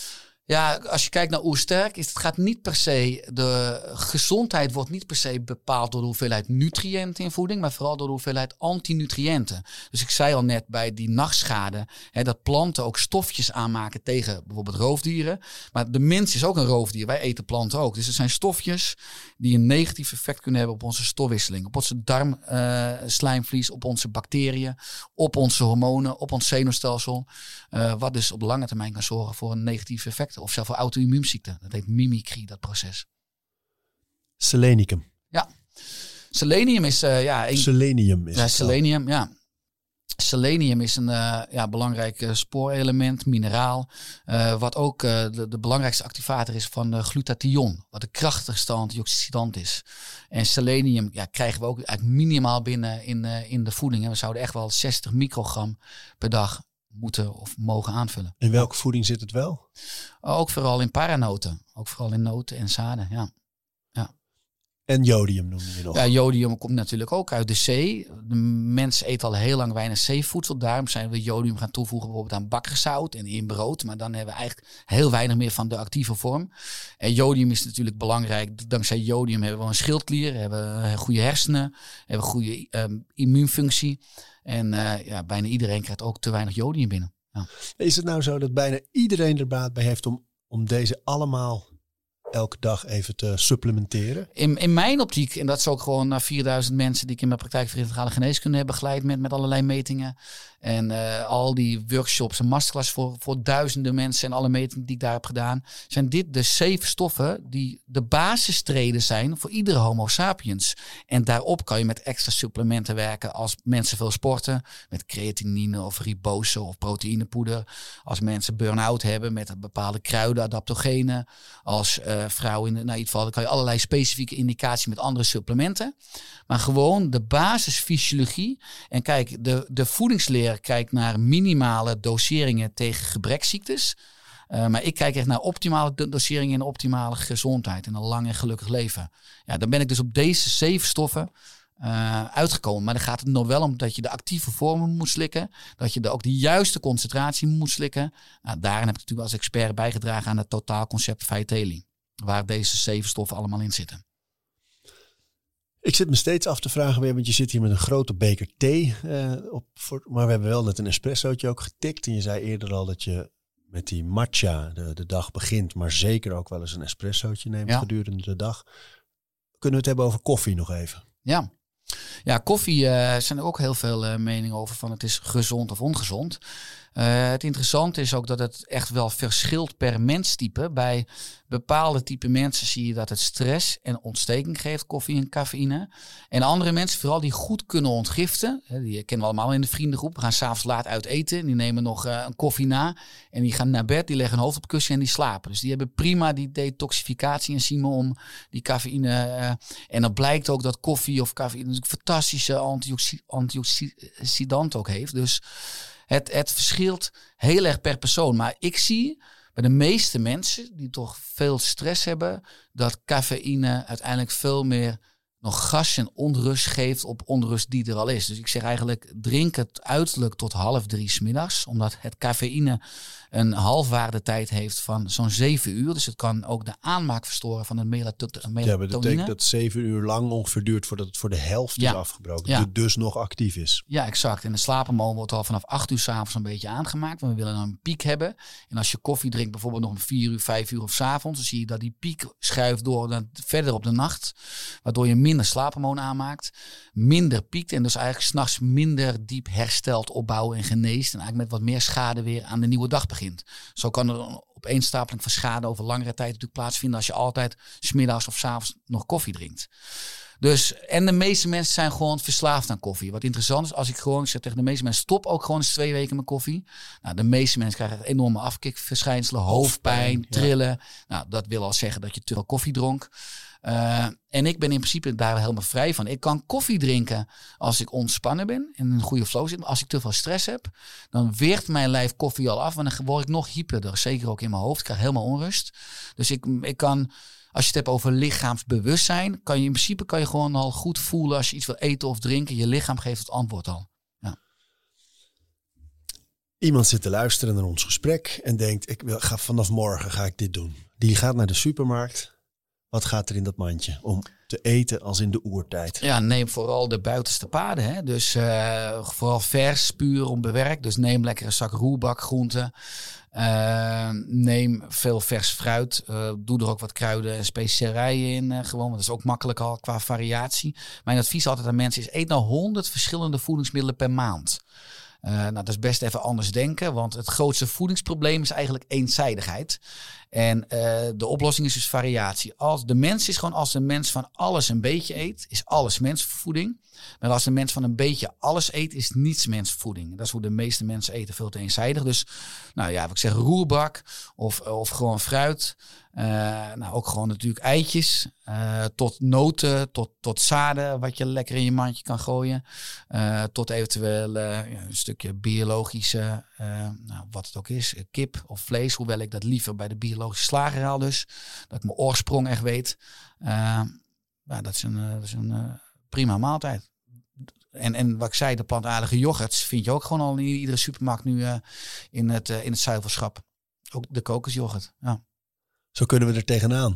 Ja, als je kijkt naar oersterk, is het gaat niet per se, de gezondheid wordt niet per se bepaald door de hoeveelheid nutriënten in voeding, maar vooral door de hoeveelheid antinutriënten. Dus ik zei al net bij die nachtschade, hè, dat planten ook stofjes aanmaken tegen bijvoorbeeld roofdieren. Maar de mens is ook een roofdier, wij eten planten ook. Dus er zijn stofjes die een negatief effect kunnen hebben op onze stofwisseling, op onze darmslijmvlies, uh, op onze bacteriën, op onze hormonen, op ons zenuwstelsel. Uh, wat dus op lange termijn kan zorgen voor een negatief effect. Of zelfs voor auto-immuunziekten. Dat heet mimicry, dat proces. Selenicum. Ja. Selenium is... Uh, ja, een, selenium is ja, het selenium, ja. Selenium is een uh, ja, belangrijk uh, spoorelement, mineraal. Uh, wat ook uh, de, de belangrijkste activator is van uh, glutathion. Wat de krachtigste antioxidant is. En selenium ja, krijgen we ook eigenlijk minimaal binnen in, uh, in de voeding. En we zouden echt wel zestig microgram per dag moeten of mogen aanvullen. In welke voeding zit het wel? Ook vooral in paranoten. Ook vooral in noten en zaden, ja. ja. En jodium noem je nog. Ja, jodium komt natuurlijk ook uit de zee. De mens eet al heel lang weinig zeevoedsel. Daarom zijn we jodium gaan toevoegen bijvoorbeeld aan bakkerzout en in brood. Maar dan hebben we eigenlijk heel weinig meer van de actieve vorm. En jodium is natuurlijk belangrijk. Dankzij jodium hebben we een schildklier, hebben we goede hersenen, hebben we goede um, immuunfunctie. En uh, ja, bijna iedereen krijgt ook te weinig jodium binnen. Ja. Is het nou zo dat bijna iedereen er baat bij heeft om, om deze allemaal elke dag even te supplementeren? In, in mijn optiek, en dat is ook gewoon naar vierduizend mensen die ik in mijn praktijk integrale geneeskunde heb begeleid met, met allerlei metingen. En uh, al die workshops en masterclass voor, voor duizenden mensen en alle metingen die ik daar heb gedaan. Zijn dit de zeven stoffen die de basistreden zijn voor iedere homo sapiens. En daarop kan je met extra supplementen werken als mensen veel sporten. Met creatinine of ribose of proteïnepoeder. Als mensen burn-out hebben met bepaalde kruiden, adaptogenen. Als uh, vrouwen in, nou, in ieder geval, dan kan je allerlei specifieke indicaties met andere supplementen. Maar gewoon de basisfysiologie. En kijk, de, de voedingsleer kijkt naar minimale doseringen tegen gebrekziektes. Uh, maar ik kijk echt naar optimale doseringen en optimale gezondheid. En een lang en gelukkig leven. Ja, dan ben ik dus op deze zeven stoffen uh, uitgekomen. Maar dan gaat het nog wel om dat je de actieve vormen moet slikken. Dat je de, ook de juiste concentratie moet slikken. Nou, daarin heb ik natuurlijk als expert bijgedragen aan het totaalconcept Vitaly. Waar deze zeven stoffen allemaal in zitten. Ik zit me steeds af te vragen weer, want je zit hier met een grote beker thee. Uh, op, voor, maar we hebben wel net een espressootje ook getikt. En je zei eerder al dat je met die matcha de, de dag begint, maar zeker ook wel eens een espressootje neemt ja. gedurende de dag. Kunnen we het hebben over koffie nog even? Ja, ja koffie uh, zijn er ook heel veel uh, meningen over van het is gezond of ongezond. Uh, het interessante is ook dat het echt wel verschilt per menstype. Bij bepaalde type mensen zie je dat het stress en ontsteking geeft, koffie en cafeïne. En andere mensen, vooral die goed kunnen ontgiften, hè, die kennen we allemaal in de vriendengroep. We gaan s'avonds laat uit eten, die nemen nog uh, een koffie na en die gaan naar bed, die leggen hun hoofd op het kussen en die slapen. Dus die hebben prima die detoxificatie-enzymen om die cafeïne. Uh, en dan blijkt ook dat koffie of cafeïne een fantastische antioxi- antioxidant ook heeft. Dus Het, het verschilt heel erg per persoon. Maar ik zie bij de meeste mensen die toch veel stress hebben, dat cafeïne uiteindelijk veel meer nog gas en onrust geeft op onrust die er al is. Dus ik zeg eigenlijk, drink het uiterlijk tot half drie 's middags. Omdat het cafeïne een halfwaardetijd heeft van zo'n zeven uur. Dus het kan ook de aanmaak verstoren van de melatonine. Ja, maar dat betekent dat zeven uur lang ongeveer duurt voordat het voor de helft ja. is afgebroken. Ja. Dus nog actief is. Ja, exact. En de slaaphormoon wordt al vanaf acht uur 's avonds een beetje aangemaakt. Want we willen dan een piek hebben. En als je koffie drinkt bijvoorbeeld nog om vier uur, vijf uur of 's avonds, dan zie je dat die piek schuift door dan verder op de nacht. Waardoor je minder slaaphormoon aanmaakt. Minder piekt en dus eigenlijk 's nachts minder diep herstelt, opbouwen en geneest. En eigenlijk met wat meer schade weer aan de nieuwe dag begint. Zo kan er een opeenstapeling van schade over langere tijd natuurlijk plaatsvinden als je altijd 's middags of 's avonds nog koffie drinkt. Dus, en de meeste mensen zijn gewoon verslaafd aan koffie. Wat interessant is, als ik gewoon zeg tegen de meeste mensen, stop ook gewoon eens twee weken met koffie. Nou, de meeste mensen krijgen enorme afkikverschijnselen, hoofdpijn, hoofdpijn trillen. Ja. Nou, dat wil al zeggen dat je te veel koffie dronk. Uh, en ik ben in principe daar helemaal vrij van. Ik kan koffie drinken als ik ontspannen ben en in een goede flow zit. Maar als ik te veel stress heb, dan weert mijn lijf koffie al af. En dan word ik nog hyperder. Zeker ook in mijn hoofd. Ik krijg helemaal onrust. Dus ik, ik kan, als je het hebt over lichaamsbewustzijn, kan je in principe kan je gewoon al goed voelen als je iets wil eten of drinken. Je lichaam geeft het antwoord al. Ja. Iemand zit te luisteren naar ons gesprek en denkt, ik wil, ga vanaf morgen ga ik dit doen. Die gaat naar de supermarkt. Wat gaat er in dat mandje om te eten als in de oertijd? Ja, neem vooral de buitenste paden. Hè? Dus uh, vooral vers, puur, onbewerkt. Dus neem lekker een zak roerbakgroenten. Uh, neem veel vers fruit. Uh, doe er ook wat kruiden en specerijen in. Uh, gewoon, want dat is ook makkelijk al qua variatie. Mijn advies altijd aan mensen is, eet nou honderd verschillende voedingsmiddelen per maand. Uh, nou, dat is best even anders denken, want het grootste voedingsprobleem is eigenlijk eenzijdigheid. En uh, de oplossing is dus variatie. Als de mens is gewoon als de mens van alles een beetje eet, is alles mensvoeding. Maar als de mens van een beetje alles eet, is niets mensvoeding. Dat is hoe de meeste mensen eten, veel te eenzijdig. Dus, nou ja, wat ik zeg, roerbak of, of gewoon fruit. Uh, nou, ook gewoon natuurlijk eitjes, uh, tot noten, tot, tot zaden, wat je lekker in je mandje kan gooien. Uh, tot eventueel uh, ja, een stukje biologische, uh, nou, wat het ook is, kip of vlees. Hoewel ik dat liever bij de biologische slager haal dus. Dat ik mijn oorsprong echt weet. Uh, ja, dat is een, uh, dat is een uh, prima maaltijd. En, en wat ik zei, de plantaardige yoghurts vind je ook gewoon al in iedere supermarkt nu uh, in het, uh, in het zuivelschap. Ook de kokosyoghurt. Ja. Zo kunnen we er tegenaan.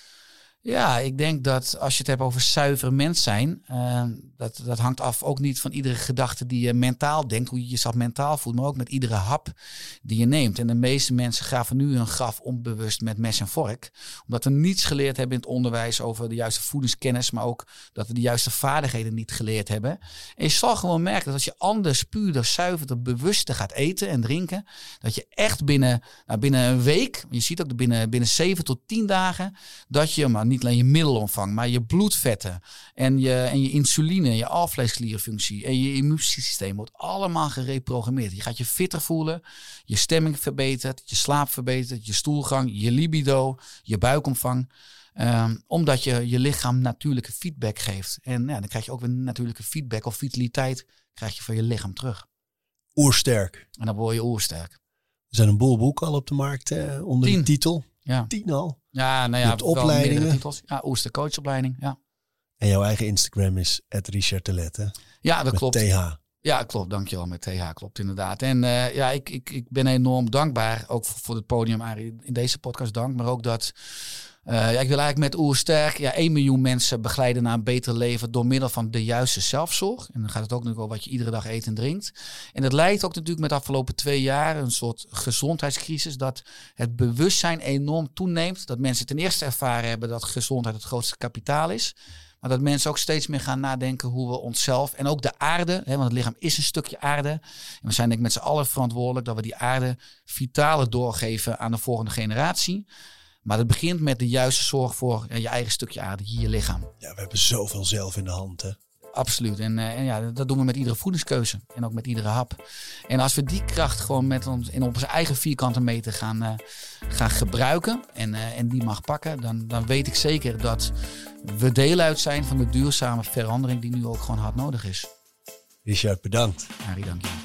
Ja, ik denk dat als je het hebt over zuiver mens zijn, uh, dat, dat hangt af ook niet van iedere gedachte die je mentaal denkt, hoe je jezelf mentaal voelt, maar ook met iedere hap die je neemt. En de meeste mensen graven nu hun graf onbewust met mes en vork, omdat we niets geleerd hebben in het onderwijs over de juiste voedingskennis, maar ook dat we de juiste vaardigheden niet geleerd hebben. En je zal gewoon merken dat als je anders, puurder, zuiverder, bewuster gaat eten en drinken, dat je echt binnen, nou, binnen een week, je ziet ook binnen, binnen zeven tot tien dagen, dat je maar niet alleen je middelomvang, maar je bloedvetten en je, en je insuline, je alvleesklierfunctie en je immuunsysteem wordt allemaal gereprogrammeerd. Je gaat je fitter voelen, je stemming verbetert, je slaap verbetert, je stoelgang, je libido, je buikomvang. Um, omdat je je lichaam natuurlijke feedback geeft. En ja, dan krijg je ook weer natuurlijke feedback of vitaliteit krijg je van je lichaam terug. Oersterk. En dan word je oersterk. Er zijn een boel boeken al op de markt eh, onder Tien. die titel. Ja. Tien al. Ja, nou ja, met opleidingen. Titels. Ja, Oerster coachopleiding. Ja. En jouw eigen Instagram is at Richard Telet, hè? Ja, dat met klopt. T H. Ja, klopt. Dankjewel. Met T H klopt inderdaad. En uh, ja, ik, ik, ik ben enorm dankbaar. Ook voor, voor het podium, Arie, in deze podcast dank. Maar ook dat Uh, ja, ik wil eigenlijk met Oersterk ja, één miljoen mensen begeleiden naar een beter leven door middel van de juiste zelfzorg. En dan gaat het ook nog over wat je iedere dag eet en drinkt. En dat lijkt ook natuurlijk met de afgelopen twee jaar een soort gezondheidscrisis, dat het bewustzijn enorm toeneemt. Dat mensen ten eerste ervaren hebben dat gezondheid het grootste kapitaal is. Maar dat mensen ook steeds meer gaan nadenken hoe we onszelf en ook de aarde, hè, want het lichaam is een stukje aarde. En we zijn denk ik met z'n allen verantwoordelijk dat we die aarde vitale doorgeven aan de volgende generatie. Maar het begint met de juiste zorg voor je eigen stukje aarde, hier je lichaam. Ja, we hebben zoveel zelf in de hand, hè? Absoluut. En, uh, en ja, dat doen we met iedere voedingskeuze. En ook met iedere hap. En als we die kracht gewoon met ons in onze eigen vierkante meter gaan, uh, gaan gebruiken. En, uh, en die mag pakken. Dan, dan weet ik zeker dat we deel uit zijn van de duurzame verandering die nu ook gewoon hard nodig is. Richard, bedankt. Arie, dank je.